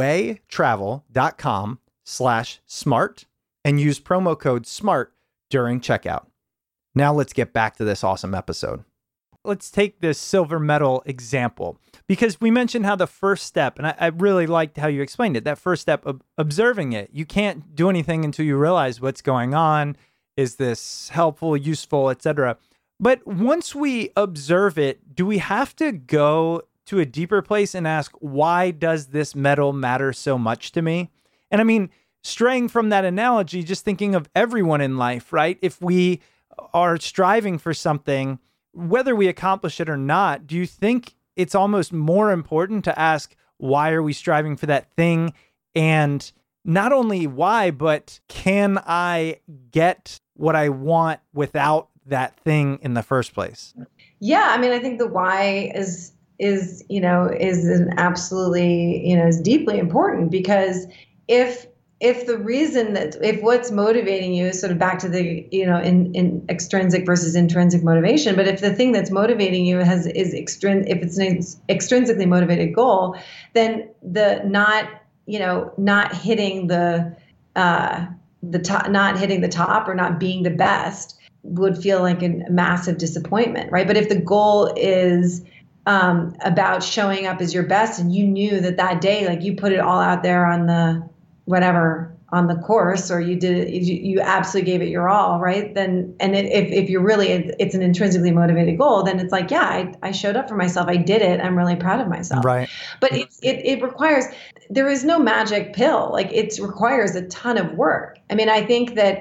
awaytravel.com slash smart and use promo code SMART during checkout. Now let's get back to this awesome episode. Let's take this silver medal example, because we mentioned how the first step, and I, I really liked how you explained it, that first step of observing it. You can't do anything until you realize what's going on. Is this helpful, useful, et cetera. But once we observe it, do we have to go to a deeper place and ask, why does this medal matter so much to me? And I mean, straying from that analogy, just thinking of everyone in life, right? If we are striving for something, whether we accomplish it or not, do you think it's almost more important to ask, why are we striving for that thing? And not only why, but can I get what I want without that thing in the first place? Yeah, I mean, I think the why is is you know is an absolutely you know is deeply important, because if if the reason that if what's motivating you is sort of back to the you know in, in extrinsic versus intrinsic motivation, but if the thing that's motivating you has is extrin if it's an extrinsically motivated goal, then the not you know not hitting the uh, the top not hitting the top or not being the best would feel like a massive disappointment, right? But if the goal is um, about showing up as your best, and you knew that that day, like you put it all out there on the whatever on the course, or you did it, you, you absolutely gave it your all, right? Then, and it, if, if you're really, it's an intrinsically motivated goal, then it's like, yeah, I, I showed up for myself. I did it. I'm really proud of myself. Right. But it, it, it requires, there is no magic pill. Like it requires a ton of work. I mean, I think that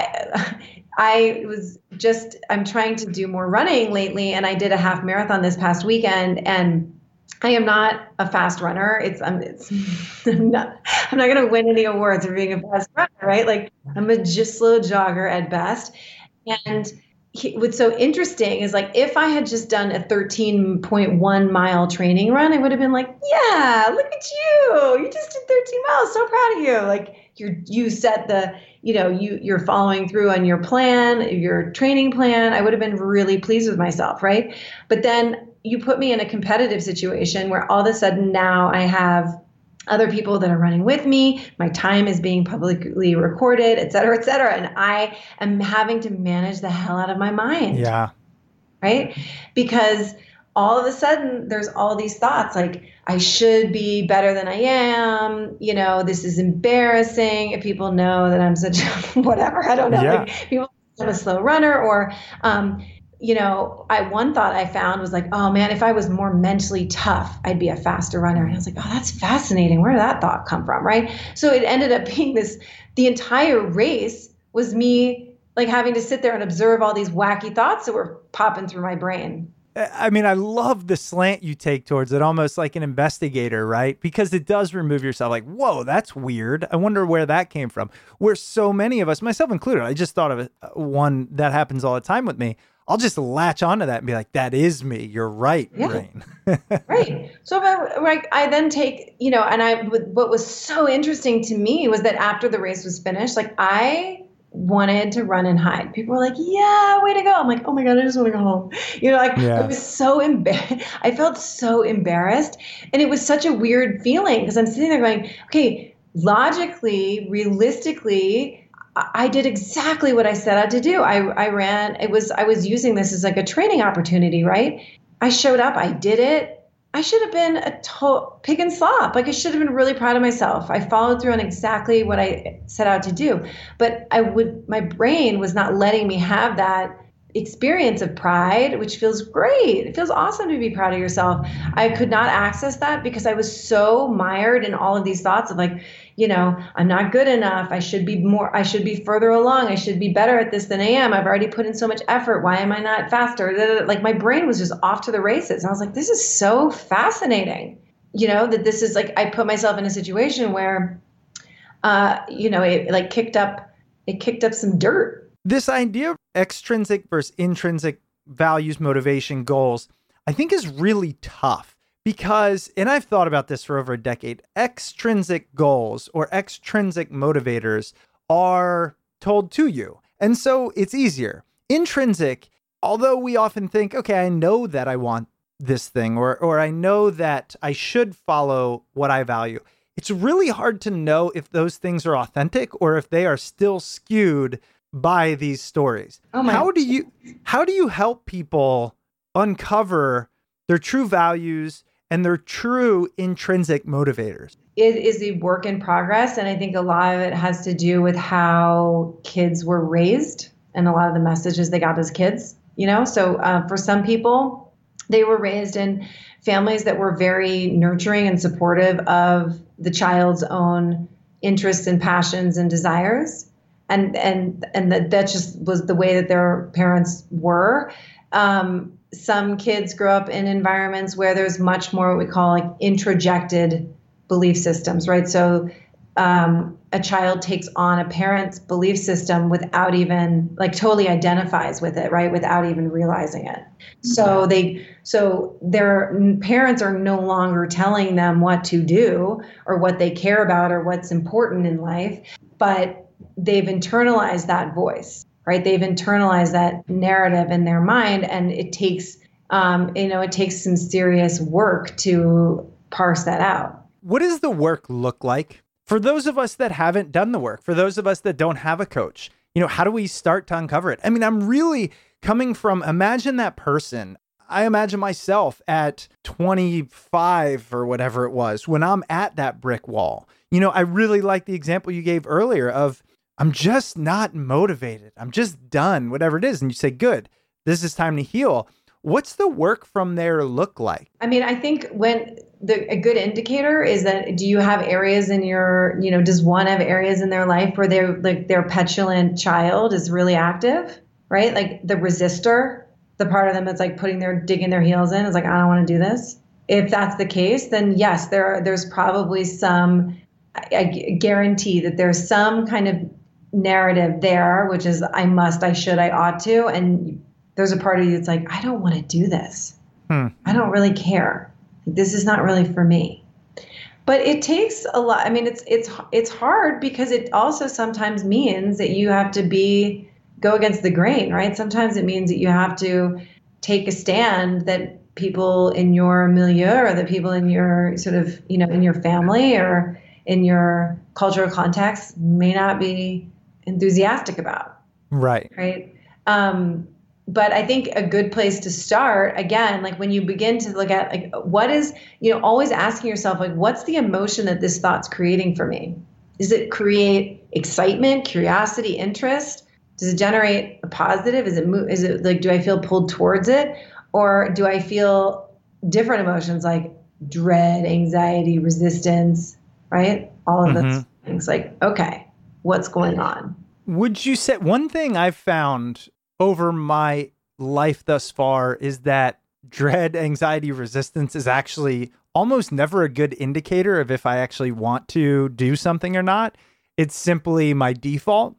I, I was just, I'm trying to do more running lately, and I did a half marathon this past weekend, and I am not a fast runner. It's I'm it's I'm not I'm not going to win any awards for being a fast runner, right? Like I'm a just slow jogger at best. And he, what's so interesting is like if I had just done a thirteen point one mile training run, I would have been like, yeah, look at you. You just did thirteen miles. So proud of you. Like you're you set the you know you you're following through on your plan, your training plan. I would have been really pleased with myself, right? But then you put me in a competitive situation where all of a sudden now I have other people that are running with me. My time is being publicly recorded, et cetera, et cetera. And I am having to manage the hell out of my mind. Yeah. Right? Because all of a sudden there's all these thoughts like, I should be better than I am. You know, this is embarrassing if people know that I'm such whatever. I don't know. Yeah. Like, people think I'm a slow runner, or, um, you know, I one thought I found was like, oh man, if I was more mentally tough, I'd be a faster runner. And I was like, oh, that's fascinating. Where did that thought come from? Right. So it ended up being this, the entire race was me like having to sit there and observe all these wacky thoughts that were popping through my brain. I mean, I love the slant you take towards it, almost like an investigator, right? Because it does remove yourself like, whoa, that's weird. I wonder where that came from. Where so many of us, myself included, I just thought of it, one that happens all the time with me. I'll just latch onto that and be like, that is me. You're right, yeah. brain. Right. So if I, like, I then take, you know, and I, what was so interesting to me was that after the race was finished, like I wanted to run and hide. People were like, yeah, way to go. I'm like, oh my God, I just want to go home. You know, like yeah. I was so embarrassed. I felt so embarrassed. And it was such a weird feeling because I'm sitting there going, okay, logically, realistically, I did exactly what I set out to do. I, I ran, it was, I was using this as like a training opportunity, right? I showed up, I did it. I should have been a to- pig and slop. Like I should have been really proud of myself. I followed through on exactly what I set out to do. But I would, my brain was not letting me have that experience of pride, which feels great. It feels awesome to be proud of yourself. I could not access that because I was so mired in all of these thoughts of like, you know, I'm not good enough. I should be more, I should be further along. I should be better at this than I am. I've already put in so much effort. Why am I not faster? Like my brain was just off to the races. And I was like, this is so fascinating. You know, that this is like, I put myself in a situation where, uh, you know, it like kicked up, it kicked up some dirt. This idea of extrinsic versus intrinsic values, motivation, goals, I think is really tough because, and I've thought about this for over a decade, extrinsic goals or extrinsic motivators are told to you. And so it's easier. Intrinsic, although we often think, okay, I know that I want this thing, or, or I know that I should follow what I value. It's really hard to know if those things are authentic or if they are still skewed by these stories. Oh my. How do you how do you help people uncover their true values and their true intrinsic motivators? It is a work in progress. And I think a lot of it has to do with how kids were raised and a lot of the messages they got as kids, you know? So uh, for some people, they were raised in families that were very nurturing and supportive of the child's own interests and passions and desires. And and and that, that just was the way that their parents were. Um, some kids grow up in environments where there's much more what we call like introjected belief systems, right? So um, a child takes on a parent's belief system without even like totally identifies with it, right? Without even realizing it. So they so their parents are no longer telling them what to do or what they care about or what's important in life, but they've internalized that voice, right? They've internalized that narrative in their mind, and it takes, um, you know, it takes some serious work to parse that out. What does the work look like for those of us that haven't done the work? For those of us that don't have a coach, you know, how do we start to uncover it? I mean, I'm really coming from, imagine that person. I imagine myself at twenty-five or whatever it was when I'm at that brick wall. you know, I really like the example you gave earlier of I'm just not motivated. I'm just done, whatever it is. And you say, good, this is time to heal. What's the work from there look like? I mean, I think when the a good indicator is that do you have areas in your, you know, does one have areas in their life where they're like their petulant child is really active, right? Like the resistor, the part of them that's like putting their digging their heels in is like, I don't want to do this. If that's the case, then yes, there are, there's probably some, I, I guarantee that there's some kind of narrative there, which is I must, I should, I ought to. And there's a part of you that's like, I don't want to do this. Hmm. I don't really care. This is not really for me. But it takes a lot. I mean, it's it's it's hard because it also sometimes means that you have to be go against the grain, right? Sometimes it means that you have to take a stand that people in your milieu or the people in your sort of, you know, in your family or in your cultural context may not be enthusiastic about. Right. Right. Um, But I think a good place to start, again, like when you begin to look at like what is, you know, always asking yourself, like, what's the emotion that this thought's creating for me? Does it create excitement, curiosity, interest? Does it generate a positive? Is it, is it like, do I feel pulled towards it? Or do I feel different emotions like dread, anxiety, resistance, right? All of Mm-hmm. those things like, okay, what's going on? Would you say one thing I've found over my life thus far is that dread, anxiety, resistance is actually almost never a good indicator of if I actually want to do something or not. It's simply my default.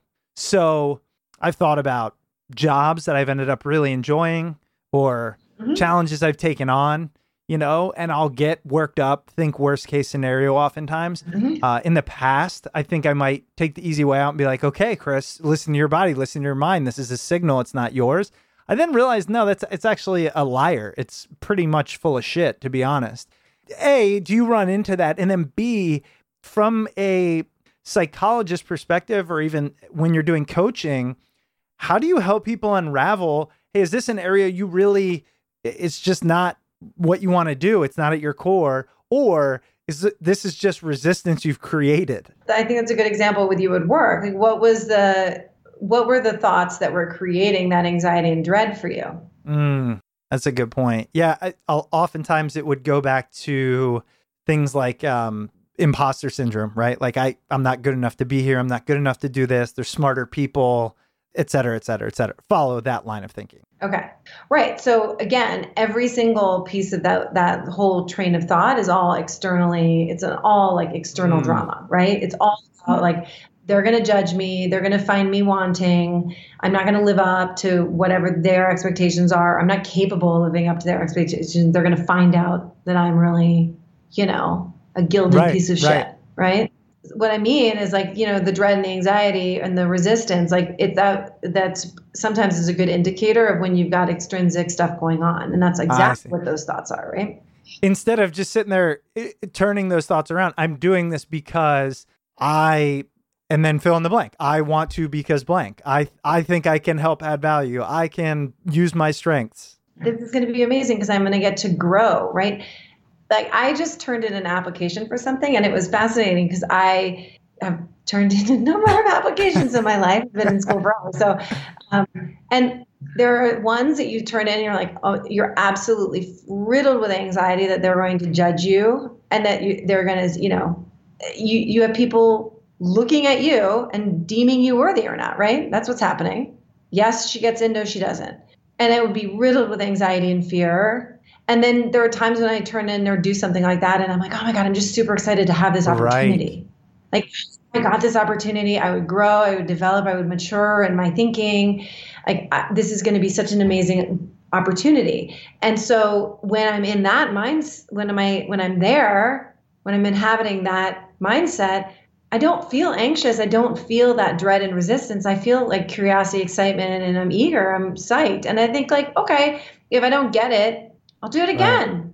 So I've thought about jobs that I've ended up really enjoying or mm-hmm. challenges I've taken on, you know, and I'll get worked up, think worst case scenario oftentimes. Mm-hmm. Uh, in the past, I think I might take the easy way out and be like, okay, Chris, listen to your body, listen to your mind. This is a signal. It's not yours. I then realized, no, that's it's actually a liar. It's pretty much full of shit, to be honest. A, do you run into that? And then B, from a psychologist perspective, or even when you're doing coaching, how do you help people unravel, hey, is this an area you really, it's just not what you want to do, it's not at your core, or is it, this is just resistance you've created? I think that's a good example with you at work. Like what was the, what were the thoughts that were creating that anxiety and dread for you? Mm, that's a good point. Yeah, I, I'll, oftentimes it would go back to things like um, imposter syndrome, right? Like I, I'm not good enough to be here. I'm not good enough to do this. There's smarter people, et cetera, et cetera, et cetera. Follow that line of thinking. Okay. Right. So again, every single piece of that, that whole train of thought is all externally, it's an all like external mm. drama, right? It's all about like, they're going to judge me. They're going to find me wanting. I'm not going to live up to whatever their expectations are. I'm not capable of living up to their expectations. They're going to find out that I'm really, you know, a gilded right, piece of right. shit. Right. What I mean is like, you know, the dread and the anxiety and the resistance, like it, that that's sometimes is a good indicator of when you've got extrinsic stuff going on. And that's exactly what those thoughts are, right? Instead of just sitting there it, turning those thoughts around, I'm doing this because I, and then fill in the blank. I want to because blank. I, I think I can help add value. I can use my strengths. This is going to be amazing because I'm going to get to grow, right? Like I just turned in an application for something and it was fascinating because I have turned in a number of applications in my life. I've been in school for all. So, um, and there are ones that you turn in and you're like, oh, you're absolutely riddled with anxiety that they're going to judge you and that you, they're going to, you know, you, you have people looking at you and deeming you worthy or not, right? That's what's happening. Yes, she gets in, no, she doesn't. And it would be riddled with anxiety and fear. And then there are times when I turn in or do something like that and I'm like, oh my God, I'm just super excited to have this opportunity. Right. Like I got this opportunity. I would grow, I would develop, I would mature in my thinking. Like I, this is going to be such an amazing opportunity. And so when I'm in that mind, when am I, when I'm there, when I'm inhabiting that mindset, I don't feel anxious. I don't feel that dread and resistance. I feel like curiosity, excitement, and I'm eager. I'm psyched. And I think like, okay, if I don't get it, I'll do it again. Right.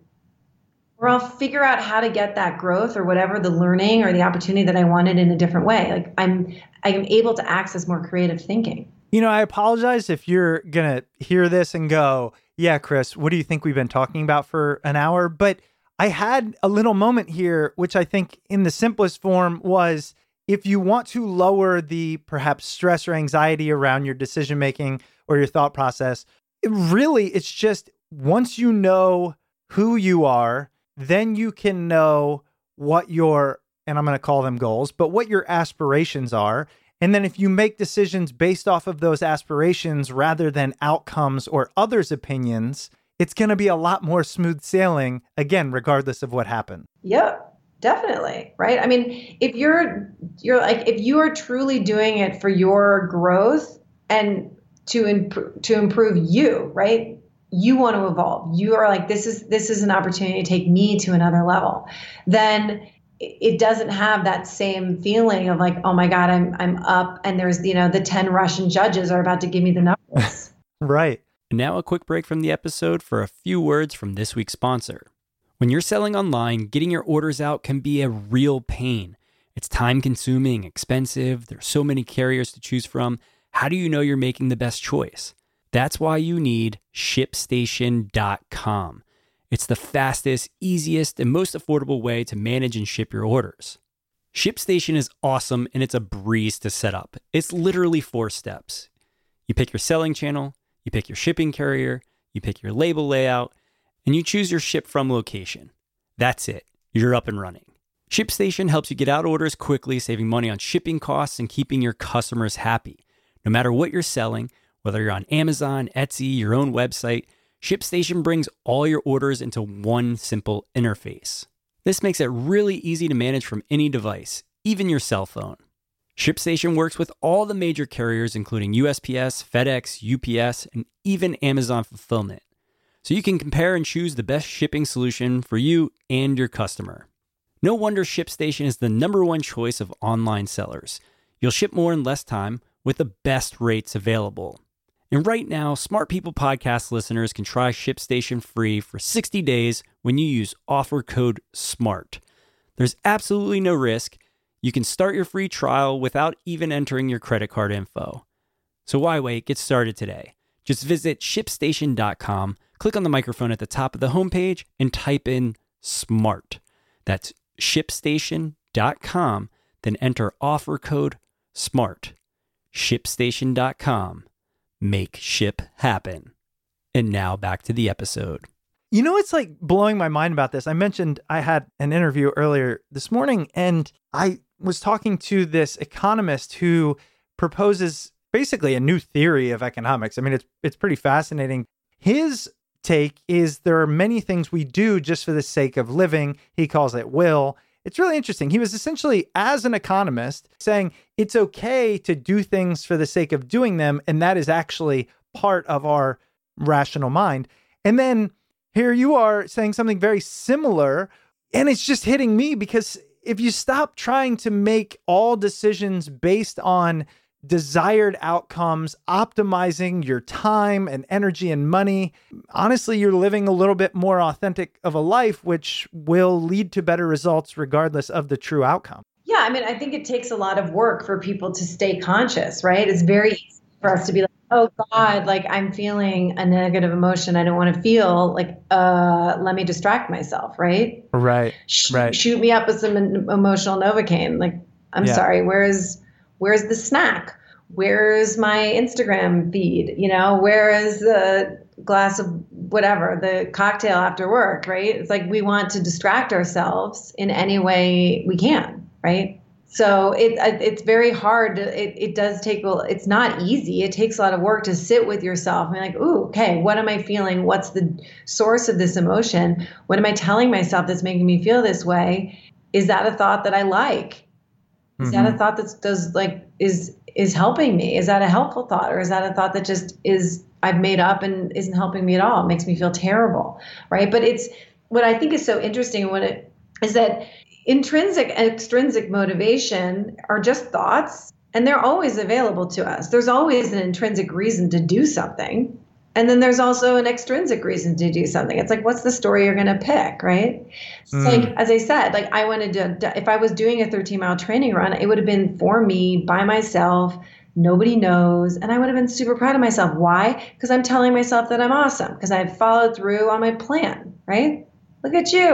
Or I'll figure out how to get that growth or whatever the learning or the opportunity that I wanted in a different way. Like I'm, I'm able to access more creative thinking. You know, I apologize if you're going to hear this and go, yeah, Chris, what do you think we've been talking about for an hour? But I had a little moment here, which I think in the simplest form was, if you want to lower the perhaps stress or anxiety around your decision-making or your thought process, it really, it's just once you know who you are, then you can know what your, and I'm going to call them goals, but what your aspirations are. And then if you make decisions based off of those aspirations rather than outcomes or others' opinions, it's going to be a lot more smooth sailing, again, regardless of what happened. Yep, definitely. Right. I mean, if you're, you're like, if you are truly doing it for your growth and to improve, to improve you, right? You want to evolve. You are like, this is, this is an opportunity to take me to another level. Then it doesn't have that same feeling of like, oh my God, I'm, I'm up and there's, you know, the ten Russian judges are about to give me the numbers. Right. And now a quick break from the episode for a few words from this week's sponsor. When you're selling online, getting your orders out can be a real pain. It's time consuming, expensive. There's so many carriers to choose from. How do you know you're making the best choice? That's why you need ship station dot com. It's the fastest, easiest, and most affordable way to manage and ship your orders. ShipStation is awesome and it's a breeze to set up. It's literally four steps. You pick your selling channel, you pick your shipping carrier, you pick your label layout, and you choose your ship from location. That's it. You're up and running. ShipStation helps you get out orders quickly, saving money on shipping costs and keeping your customers happy. No matter what you're selling, whether you're on Amazon, Etsy, your own website, ShipStation brings all your orders into one simple interface. This makes it really easy to manage from any device, even your cell phone. ShipStation works with all the major carriers, including U S P S, FedEx, U P S, and even Amazon Fulfillment. So you can compare and choose the best shipping solution for you and your customer. No wonder ShipStation is the number one choice of online sellers. You'll ship more in less time with the best rates available. And right now, Smart People Podcast listeners can try ShipStation free for sixty days when you use offer code SMART. There's absolutely no risk. You can start your free trial without even entering your credit card info. So why wait? Get started today. Just visit ship station dot com, click on the microphone at the top of the homepage, and type in SMART. That's ship station dot com, then enter offer code SMART. ship station dot com. Make ship happen. And now back to the episode. You know, it's like blowing my mind about this. I mentioned I had an interview earlier this morning, and I was talking to this economist who proposes basically a new theory of economics. I mean, it's it's pretty fascinating. His take is there are many things we do just for the sake of living. He calls it will. It's really interesting. He was essentially, as an economist, saying it's okay to do things for the sake of doing them, and that is actually part of our rational mind. And then here you are saying something very similar, and it's just hitting me because if you stop trying to make all decisions based on desired outcomes, optimizing your time and energy and money, honestly, you're living a little bit more authentic of a life, which will lead to better results regardless of the true outcome. Yeah, I mean, I think it takes a lot of work for people to stay conscious, right? It's very easy for us to be like, oh God, like I'm feeling a negative emotion I don't want to feel, like, uh, let me distract myself, right? Right, Sh- right. Shoot me up with some emotional Novocaine. Like, I'm Yeah. sorry, where's, where's the snack? Where's my Instagram feed? You know, where is the glass of whatever, the cocktail after work, right? It's like we want to distract ourselves in any way we can, right? So it it's very hard. To, it it does take. Well, it's not easy. It takes a lot of work to sit with yourself and be like, ooh, okay, what am I feeling? What's the source of this emotion? What am I telling myself that's making me feel this way? Is that a thought that I like? Is mm-hmm. that a thought that does like is is helping me? Is that a helpful thought, or is that a thought that just is I've made up and isn't helping me at all? It makes me feel terrible, right? But it's what I think is so interesting. What it is that. Intrinsic and extrinsic motivation are just thoughts, and they're always available to us. There's always an intrinsic reason to do something. And then there's also an extrinsic reason to do something. It's like, what's the story you're going to pick, right? Mm. So like, as I said, like I wanted to, if I was doing a thirteen mile training run, it would have been for me by myself. Nobody knows. And I would have been super proud of myself. Why? Because I'm telling myself that I'm awesome because I've followed through on my plan, right? Look at you.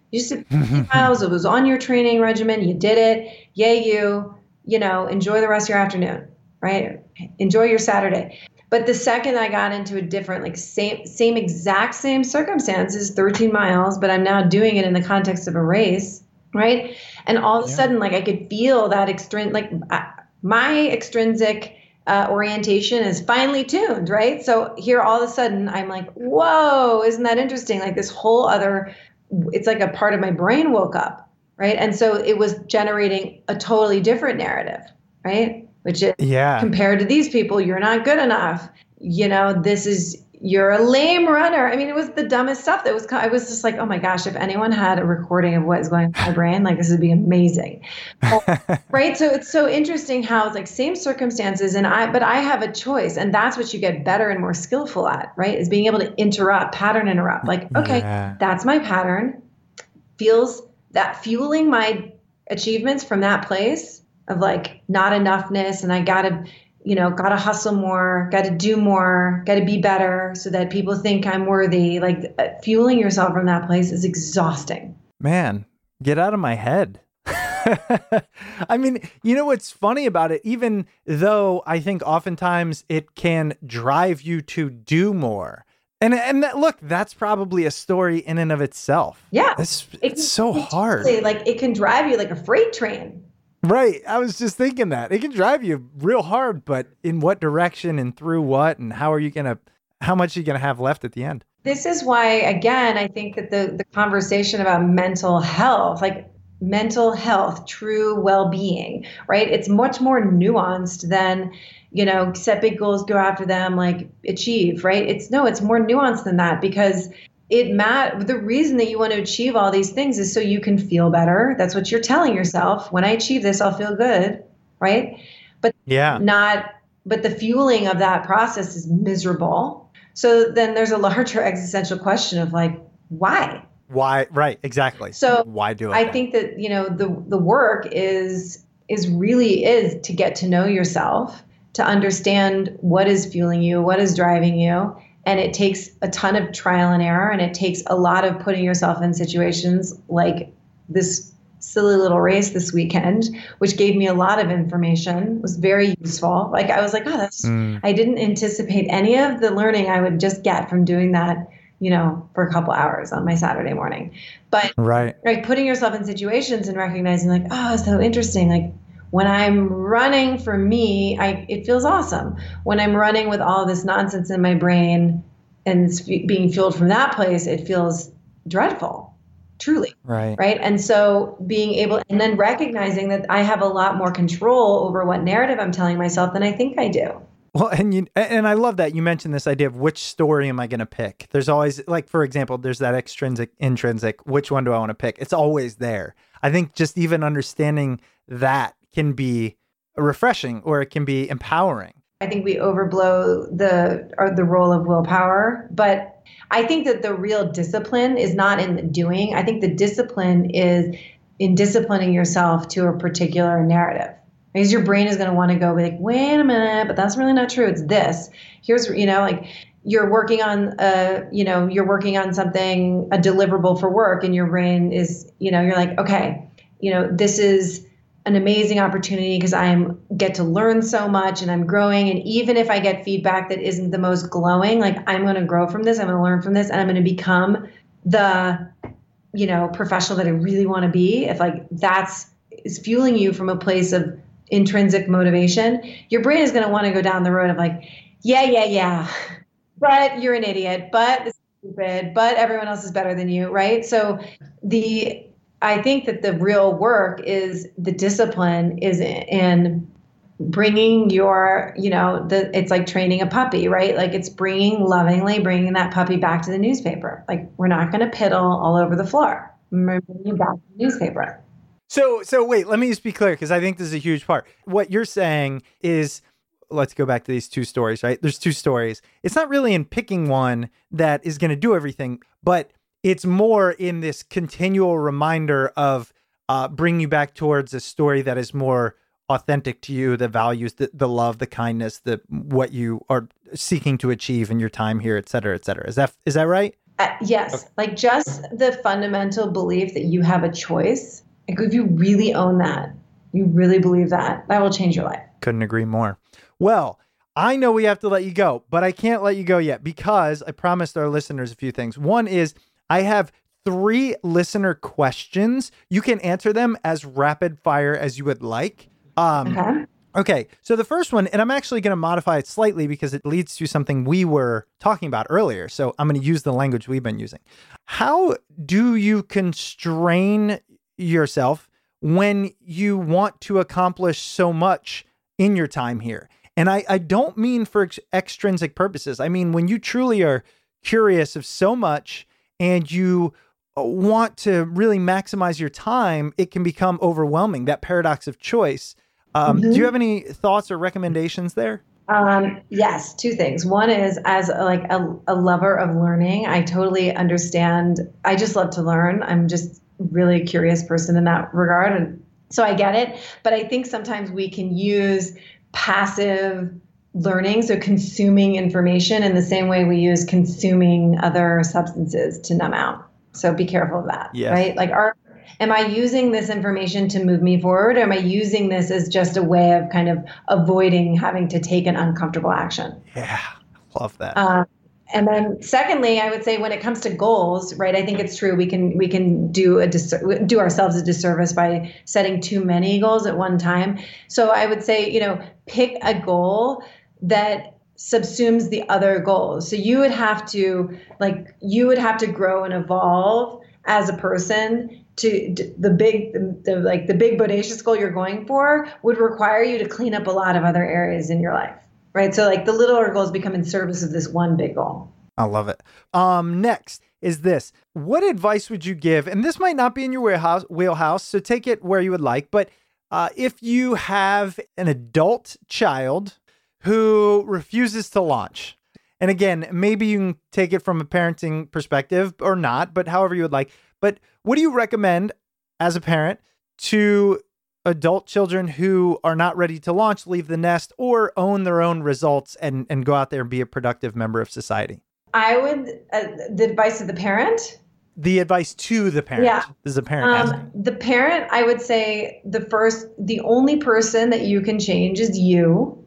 You just did fifteen miles. It was on your training regimen. You did it. Yay, you, you know, enjoy the rest of your afternoon, right? Enjoy your Saturday. But the second I got into a different, like same, same exact same circumstances, thirteen miles, but I'm now doing it in the context of a race, right? And all of a sudden, like I could feel that extrin, like uh, my extrinsic uh, orientation is finely tuned, right? So here, all of a sudden, I'm like, whoa, isn't that interesting? Like this whole other, it's like a part of my brain woke up, right? And so it was generating a totally different narrative, right? Which is, yeah, compared to these people, you're not good enough. You know, this is, you're a lame runner. I mean, it was the dumbest stuff that was, I was just like, oh my gosh, if anyone had a recording of what is going on in my brain, like this would be amazing. Right. So it's so interesting how it's like same circumstances and I, but I have a choice, and that's what you get better and more skillful at, right? Is being able to interrupt, pattern interrupt. Like, okay, yeah. That's my pattern. Feels that fueling my achievements from that place of like not enoughness. And I gotta, you know, got to hustle more, got to do more, got to be better so that people think I'm worthy. Like uh, fueling yourself from that place is exhausting. Man, get out of my head. I mean, you know what's funny about it? Even though I think oftentimes it can drive you to do more. And and that, look, that's probably a story in and of itself. Yeah. It's, it it's so hard. Like it can drive you like a freight train. Right. I was just thinking that it can drive you real hard, but in what direction and through what, and how are you going to, how much are you going to have left at the end? This is why, again, I think that the, the conversation about mental health, like mental health, true well-being, right? It's much more nuanced than, you know, set big goals, go after them, like achieve, right? It's no, it's more nuanced than that because it mat the reason that you want to achieve all these things is so you can feel better. That's what you're telling yourself. When I achieve this, I'll feel good, right? But yeah, not. But the fueling of that process is miserable. So then there's a larger existential question of like, why? Why? Right. Exactly. So why do it? I then? think that you know the the work is is really is to get to know yourself, to understand what is fueling you, what is driving you. And it takes a ton of trial and error, and it takes a lot of putting yourself in situations like this silly little race this weekend, which gave me a lot of information, was very useful. Like I was like, oh, that's, mm. I didn't anticipate any of the learning I would just get from doing that, you know, for a couple hours on my Saturday morning. But right. like putting yourself in situations and recognizing like, oh, it's so interesting. Like, when I'm running for me, I, it feels awesome. When I'm running with all this nonsense in my brain and it's being fueled from that place, it feels dreadful, truly. Right. Right. And so being able, and then recognizing that I have a lot more control over what narrative I'm telling myself than I think I do. Well, and you, and I love that you mentioned this idea of which story am I going to pick? There's always, like, for example, there's that extrinsic, intrinsic, which one do I want to pick? It's always there. I think just even understanding that can be refreshing or it can be empowering. I think we overblow the or the role of willpower, but I think that the real discipline is not in the doing. I think the discipline is in disciplining yourself to a particular narrative. Because your brain is going to want to go like, wait a minute, but that's really not true. It's this. Here's, you know, like you're working on, uh, you know, you're working on something, a deliverable for work, and your brain is, you know, you're like, okay, you know, this is an amazing opportunity because I'm get to learn so much and I'm growing. And even if I get feedback that isn't the most glowing, like I'm going to grow from this, I'm going to learn from this, and I'm going to become the, you know, professional that I really want to be. If like that's is fueling you from a place of intrinsic motivation, your brain is going to want to go down the road of like, yeah, yeah, yeah, but you're an idiot, but this is stupid, but everyone else is better than you, right? So the I think that the real work is the discipline is in bringing your, you know, the it's like training a puppy, right? Like it's bringing lovingly, bringing that puppy back to the newspaper. Like we're not going to piddle all over the floor. We're bringing you back to the newspaper. So, so wait, let me just be clear, because I think this is a huge part. What you're saying is, let's go back to these two stories, right? There's two stories. It's not really in picking one that is going to do everything, but it's more in this continual reminder of uh, bringing you back towards a story that is more authentic to you, the values, the, the love, the kindness, the what you are seeking to achieve in your time here, et cetera, et cetera. Is that is that right? Uh, yes, okay. Like just the fundamental belief that you have a choice. Like if you really own that, you really believe that, that will change your life. Couldn't agree more. Well, I know we have to let you go, but I can't let you go yet because I promised our listeners a few things. One is I have three listener questions. You can answer them as rapid fire as you would like. Um, okay. Okay. So the first one, and I'm actually going to modify it slightly because it leads to something we were talking about earlier. So I'm going to use the language we've been using. How do you constrain yourself when you want to accomplish so much in your time here? And I, I don't mean for ex- extrinsic purposes. I mean, when you truly are curious of so much and you want to really maximize your time, it can become overwhelming, that paradox of choice. Um, mm-hmm. Do you have any thoughts or recommendations there? Um, yes, two things. One is as a, like a, a lover of learning, I totally understand. I just love to learn. I'm just really a curious person in that regard. And so I get it. But I think sometimes we can use passive learning, so consuming information in the same way we use consuming other substances to numb out. So be careful of that, yes. Right? Like, are, am I using this information to move me forward? Or am I using this as just a way of kind of avoiding having to take an uncomfortable action? Yeah, love that. Um, and then secondly, I would say when it comes to goals, right, I think it's true. We can we can do a dis- do ourselves a disservice by setting too many goals at one time. So I would say, you know, pick a goal that subsumes the other goals. So you would have to like you would have to grow and evolve as a person to the big the, the like the big bodacious goal you're going for would require you to clean up a lot of other areas in your life. Right. So like the littler goals become in service of this one big goal. I love it. Um, next is this. What advice would you give? And this might not be in your wheelhouse, wheelhouse, so take it where you would like. But uh, if you have an adult child who refuses to launch, and again, maybe you can take it from a parenting perspective or not, but however you would like. But what do you recommend as a parent to adult children who are not ready to launch, leave the nest, or own their own results and, and go out there and be a productive member of society? I would, uh, the advice of the parent? The advice to the parent. Yeah. This is a parent um, asking. The parent, I would say the first, the only person that you can change is you.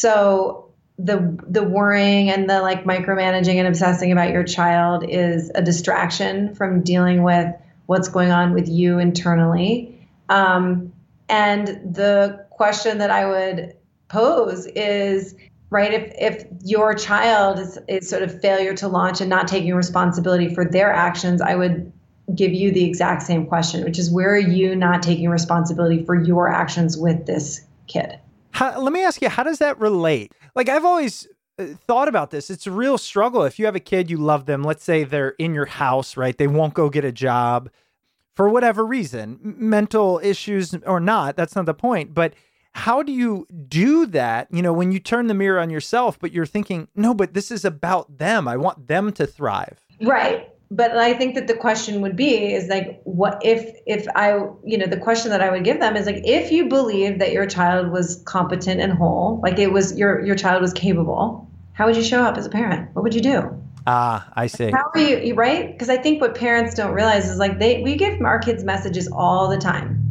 So the the worrying and the like micromanaging and obsessing about your child is a distraction from dealing with what's going on with you internally. Um, And the question that I would pose is, right, if, if your child is, is sort of failure to launch and not taking responsibility for their actions, I would give you the exact same question, which is where are you not taking responsibility for your actions with this kid? How, let me ask you, how does that relate? Like I've always thought about this. It's a real struggle. If you have a kid, you love them. Let's say they're in your house, right? They won't go get a job. For whatever reason, mental issues or not, that's not the point. But how do you do that? You know, when you turn the mirror on yourself, but you're thinking, no, but this is about them. I want them to thrive. Right. But I think that the question would be is like, what if, if I, you know, the question that I would give them is like, if you believe that your child was competent and whole, like it was, your, your child was capable, how would you show up as a parent? What would you do? Ah, I see. How are you, right? Because I think what parents don't realize is like they we give our kids messages all the time.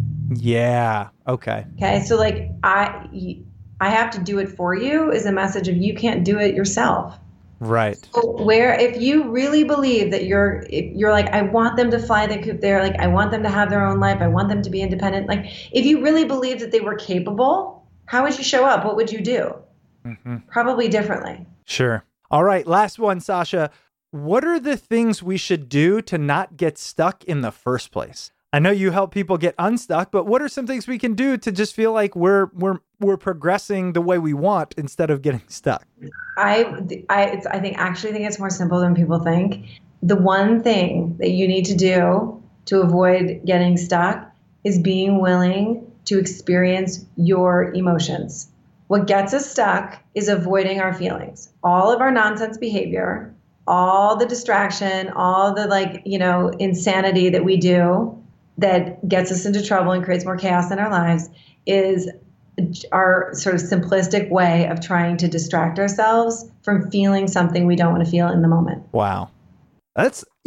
Yeah. Okay. Okay. So like I I have to do it for you is a message of you can't do it yourself. Right. So where if you really believe that you're if you're like I want them to fly the coop, they're like I want them to have their own life. I want them to be independent. Like if you really believe that they were capable, how would you show up? What would you do? Mm-hmm. Probably differently. Sure. All right, last one, Sasha. What are the things we should do to not get stuck in the first place? I know you help people get unstuck, but what are some things we can do to just feel like we're we're we're progressing the way we want instead of getting stuck? I I it's, I think actually think it's more simple than people think. The one thing that you need to do to avoid getting stuck is being willing to experience your emotions. What gets us stuck is avoiding our feelings. All of our nonsense behavior, all the distraction, all the like, you know, insanity that we do that gets us into trouble and creates more chaos in our lives is our sort of simplistic way of trying to distract ourselves from feeling something we don't want to feel in the moment. Wow. That's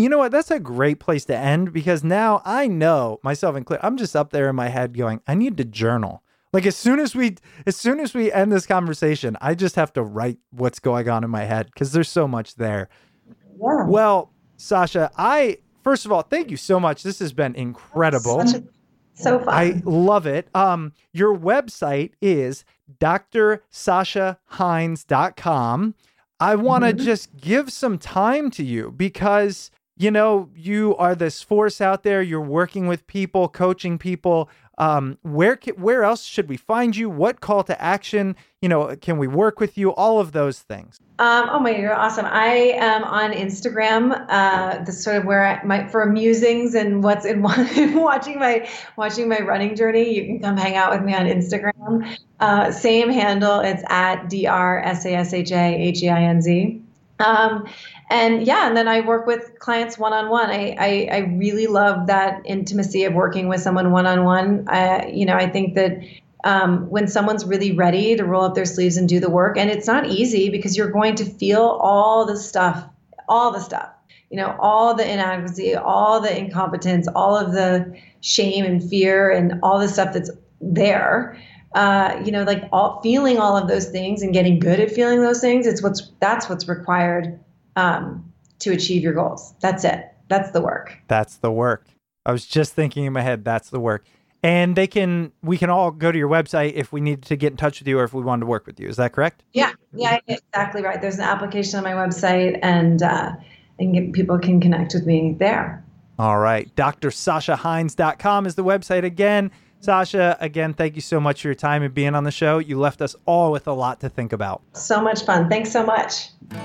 You know what? That's a great place to end, because now I know, myself included, I'm just up there in my head going, I need to journal. Like as soon as we, as soon as we end this conversation, I just have to write what's going on in my head because there's so much there. Yeah. Well, Sasha, I, first of all, thank you so much. This has been incredible. Such a, so fun. I love it. Um, your website is D R Sasha Hines dot com. I want to mm-hmm. just give some time to you because, you know, you are this force out there. You're working with people, coaching people. Um, where ca- where else should we find you? What call to action? You know, can we work with you? All of those things. Um, oh my, you're awesome. I am on Instagram. Uh, this sort of where I might for musings and what's in watching my watching my running journey. You can come hang out with me on Instagram. Uh, same handle. It's at D R S A S H A H E I N Z. Um, and yeah, and then I work with clients one-on-one. I, I, I really love that intimacy of working with someone one-on-one. I, you know, I think that um, when someone's really ready to roll up their sleeves and do the work, and it's not easy because you're going to feel all the stuff, all the stuff, you know, all the inadequacy, all the incompetence, all of the shame and fear and all the stuff that's there. Uh, you know, like all feeling all of those things and getting good at feeling those things. It's what's, that's what's required um, to achieve your goals. That's it. That's the work. That's the work. I was just thinking in my head, that's the work. And they can, we can all go to your website if we need to get in touch with you or if we wanted to work with you. Is that correct? Yeah. Yeah, exactly right. There's an application on my website and, uh, and get, people can connect with me there. All right. D R Sasha Hines dot com is the website again. Sasha, again, thank you so much for your time and being on the show. You left us all with a lot to think about. So much fun. Thanks so much.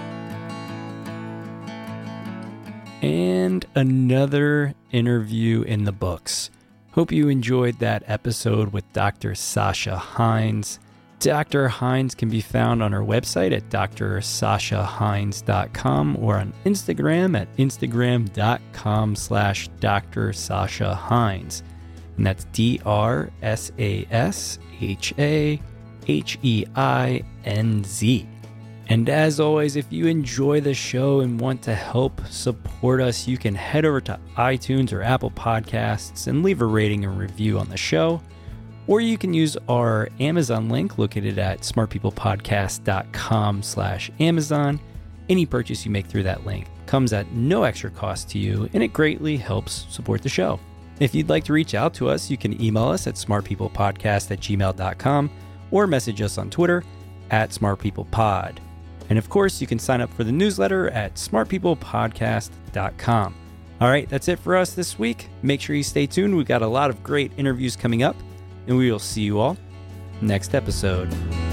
And another interview in the books. Hope you enjoyed that episode with Doctor Sasha Hines. Doctor Hines can be found on her website at D R Sasha Hines dot com or on Instagram at Instagram.com slash Dr. Sasha Hines. And that's D R S A S H A H E I N Z. And as always, if you enjoy the show and want to help support us, you can head over to iTunes or Apple Podcasts and leave a rating and review on the show. Or you can use our Amazon link located at smartpeoplepodcast.com slash Amazon. Any purchase you make through that link comes at no extra cost to you, and it greatly helps support the show. If you'd like to reach out to us, you can email us at smartpeoplepodcast at gmail dot com or message us on Twitter at smartpeoplepod. And of course, you can sign up for the newsletter at smart people podcast dot com. All right, that's it for us this week. Make sure you stay tuned. We've got a lot of great interviews coming up, and we will see you all next episode.